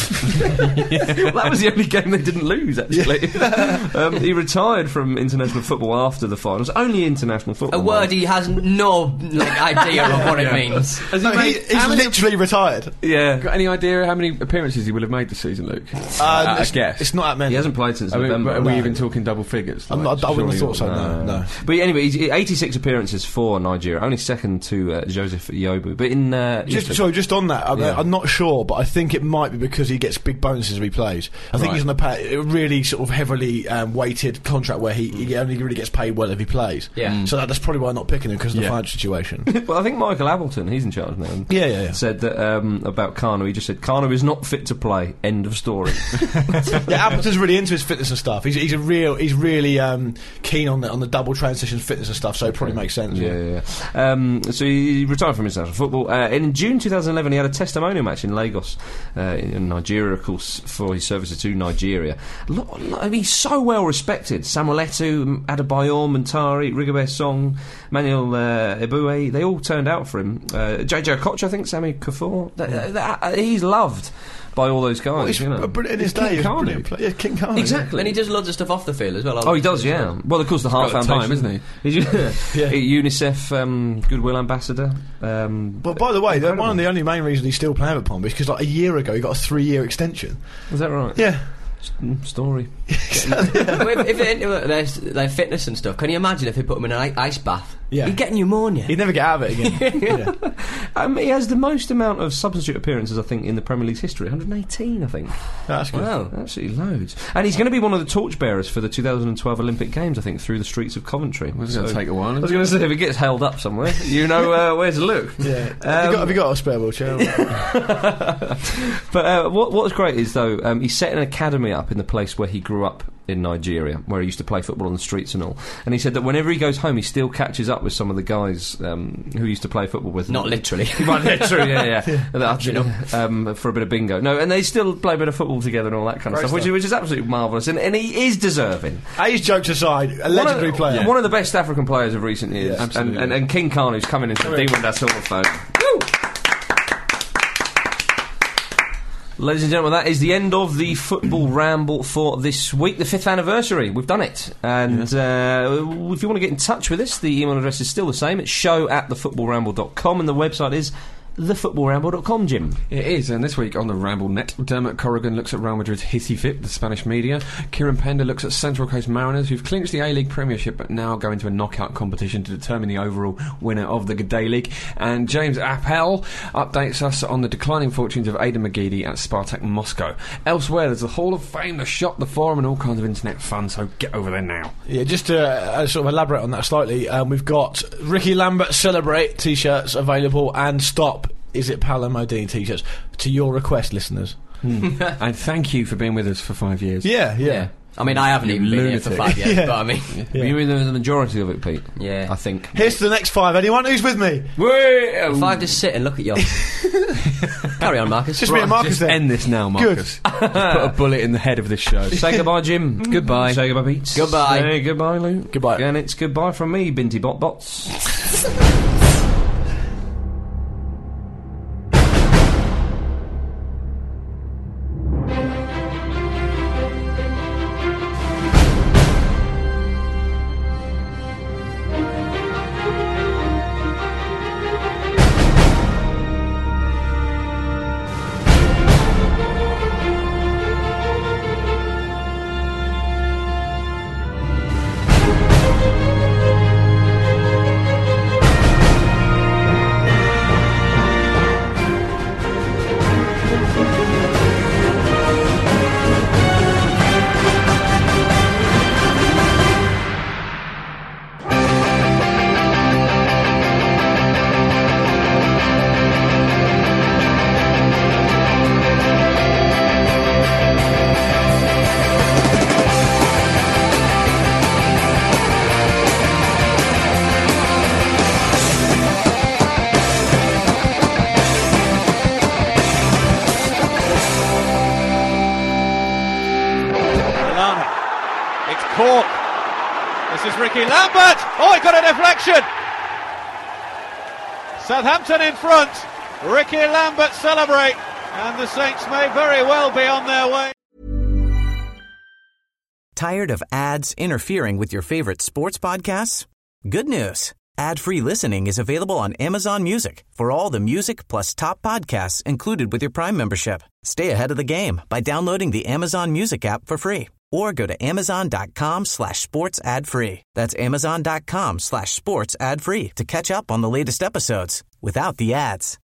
S3: well, that was the only game they didn't lose. Actually, um, he retired from international football after the finals. Only international football.
S4: A word he has no like idea of what it means.
S5: Has he
S6: No, he,
S5: made-
S6: he's
S5: how many-
S6: literally retired.
S3: Yeah.
S5: Got any idea how many appearances he will have made this season, Luke?
S6: Uh,
S5: I
S6: it's,
S5: guess.
S6: it's not that many.
S3: He hasn't played since
S5: I mean,
S3: November.
S5: are we
S6: No.
S5: even talking double figures?
S6: I'm
S5: Like,
S6: not, I wouldn't have
S5: surely
S6: thought so,
S5: not.
S6: no, no.
S3: But anyway, he's eighty-six appearances for Nigeria, only second to uh, Joseph Yobu. But in uh,
S6: Just,
S3: Italy-
S6: sorry, just on that, I'm,
S3: Yeah.
S6: I'm not sure, but I think it might be because he gets big bonuses if he plays. I think
S5: Right.
S6: he's on a pay, a really sort of heavily um, weighted contract where he, he only really gets paid well if he plays.
S4: Yeah. Mm.
S6: So that, that's probably why I'm not picking him because of the
S5: Yeah.
S6: financial situation.
S3: well, I think Michael Appleton, he's in charge now.
S6: Yeah, yeah, yeah.
S3: Said that um, about Kanu. He just said Kanu is not fit to play. End of story.
S6: Yeah, Appleton's really into his fitness and stuff. He's, he's a real, he's really um, keen on the on the double transition fitness and stuff. So it probably makes sense.
S3: Yeah, yeah. yeah. Um, so he retired from international football. Uh, in June twenty eleven, he had a testimonial match in Lagos, uh, in Nigeria, of course, for his services to Nigeria. Lo- lo- I mean, he's so well respected. Samuel Eto'o, Adebayor, Montari, Rigobert Song, Manuel uh, Eboué, they all turned out for him. Uh, J J Okocha, I think, Sammy Kafour. Th- th- th- he's loved by all those guys.
S6: Well, he's
S3: you know.
S6: a brilliant- in his
S3: He's
S6: day,
S3: King
S6: he was a
S3: Kanu.
S6: brilliant player. Yeah, King Kanu.
S3: Exactly.
S4: And he does loads of stuff off the field as well.
S3: Oh, he does, yeah. Well, of course, the Heart
S5: got the
S3: Foundation,
S5: time,
S3: isn't he?
S6: Yeah.
S3: UNICEF um, Goodwill Ambassador. Um,
S6: But by the way, the-
S3: incredible.
S6: one of the only main reasons he's still playing at Palm Beach because like a year ago he got a three-year extension.
S3: Is that right?
S6: Yeah.
S3: Mm, Story.
S4: if, if it into their, their fitness and stuff, can you imagine if they put him in an i- ice bath?
S6: Yeah.
S4: He'd get pneumonia.
S6: He'd never get out of it again. Yeah.
S3: Um, he has the most amount of substitute appearances, I think, in the Premier League's history. one hundred eighteen, I think.
S6: That's good.
S4: Wow.
S3: Absolutely loads. And he's going to be one of the torchbearers for the two thousand twelve Olympic Games, I think, through the streets of Coventry.
S5: It's going to
S3: So-
S5: take a while.
S3: I was going to say, if it gets held up somewhere, you know uh, where to look.
S6: Yeah. have, you
S3: Um,
S6: got, have you got a spare wheelchair?
S3: But uh, what, what's great is, though, um, he set an academy up in the place where he grew up in Nigeria, where he used to play football on the streets and all. And he said that whenever he goes home, he still catches up with some of the guys um, who he used to play football with.
S4: Not literally.
S3: Right, yeah, true, yeah, yeah. That-
S4: You know.
S3: um, for a bit of bingo. No, and they still play a bit of football together and all that kind of
S6: Great
S3: stuff, which,
S6: stuff.
S3: which is absolutely marvellous. And, and he is deserving.
S6: Age jokes aside, a legendary
S3: one of,
S6: player.
S3: One of the best African players of recent years.
S6: Yeah,
S3: and,
S5: absolutely.
S3: and, and King Khan, who's coming into the Demon Das Hall of Fame. Ladies and gentlemen, that is the end of the football ramble for this week, the fifth anniversary. We've done it. And uh, if you want to get in touch with us, the email address is still the same. It's show at the football ramble dot com, and the website is the football ramble dot com, Jim.
S5: It is, and this week on the Ramble Net, Dermot Corrigan looks at Real Madrid's hissy fit, the Spanish media. Kieran Pender looks at Central Coast Mariners, who've clinched the A-League Premiership but now go into a knockout competition to determine the overall winner of the G'day League. And James Appel updates us on the declining fortunes of Aidan McGeady at Spartak Moscow. Elsewhere, there's the Hall of Fame, the shop, the forum, and all kinds of internet fun, so get over there now.
S6: Yeah, just to uh, sort of elaborate on that slightly, um, we've got Ricky Lambert Celebrate t-shirts available and Stop Is It Paolo Maldini t-shirts to your request, listeners.
S5: And thank you for being with us for five years.
S6: Yeah, yeah.
S4: Yeah. I mean, I haven't
S5: You
S4: even been here for
S5: lunatic.
S4: five years,
S6: Yeah.
S4: but I mean,
S6: Yeah.
S3: You're in the, the majority of it, Pete.
S4: yeah.
S3: I think.
S6: Here's to the next five. Anyone who's with me?
S4: If I just sit and look at you. Carry on, Marcus.
S6: Just me and Marcus
S5: Just
S6: then.
S5: end this now, Marcus. Just put a bullet in the head of this show.
S3: Say goodbye, Jim.
S5: Goodbye.
S3: Say goodbye, Pete.
S4: Goodbye.
S3: Say goodbye, Luke.
S6: Goodbye.
S3: And it's goodbye from me, Binty Bot Bots.
S9: This is Ricky Lambert. Oh, he got a deflection. Southampton in front. Ricky Lambert celebrate. And the Saints may very well be on their way.
S10: Tired of ads interfering with your favorite sports podcasts? Good news. Ad-free listening is available on Amazon Music for all the music plus top podcasts included with your Prime membership. Stay ahead of the game by downloading the Amazon Music app for free or go to amazon.com slash sports ad free. That's amazon.com slash sports ad free to catch up on the latest episodes without the ads.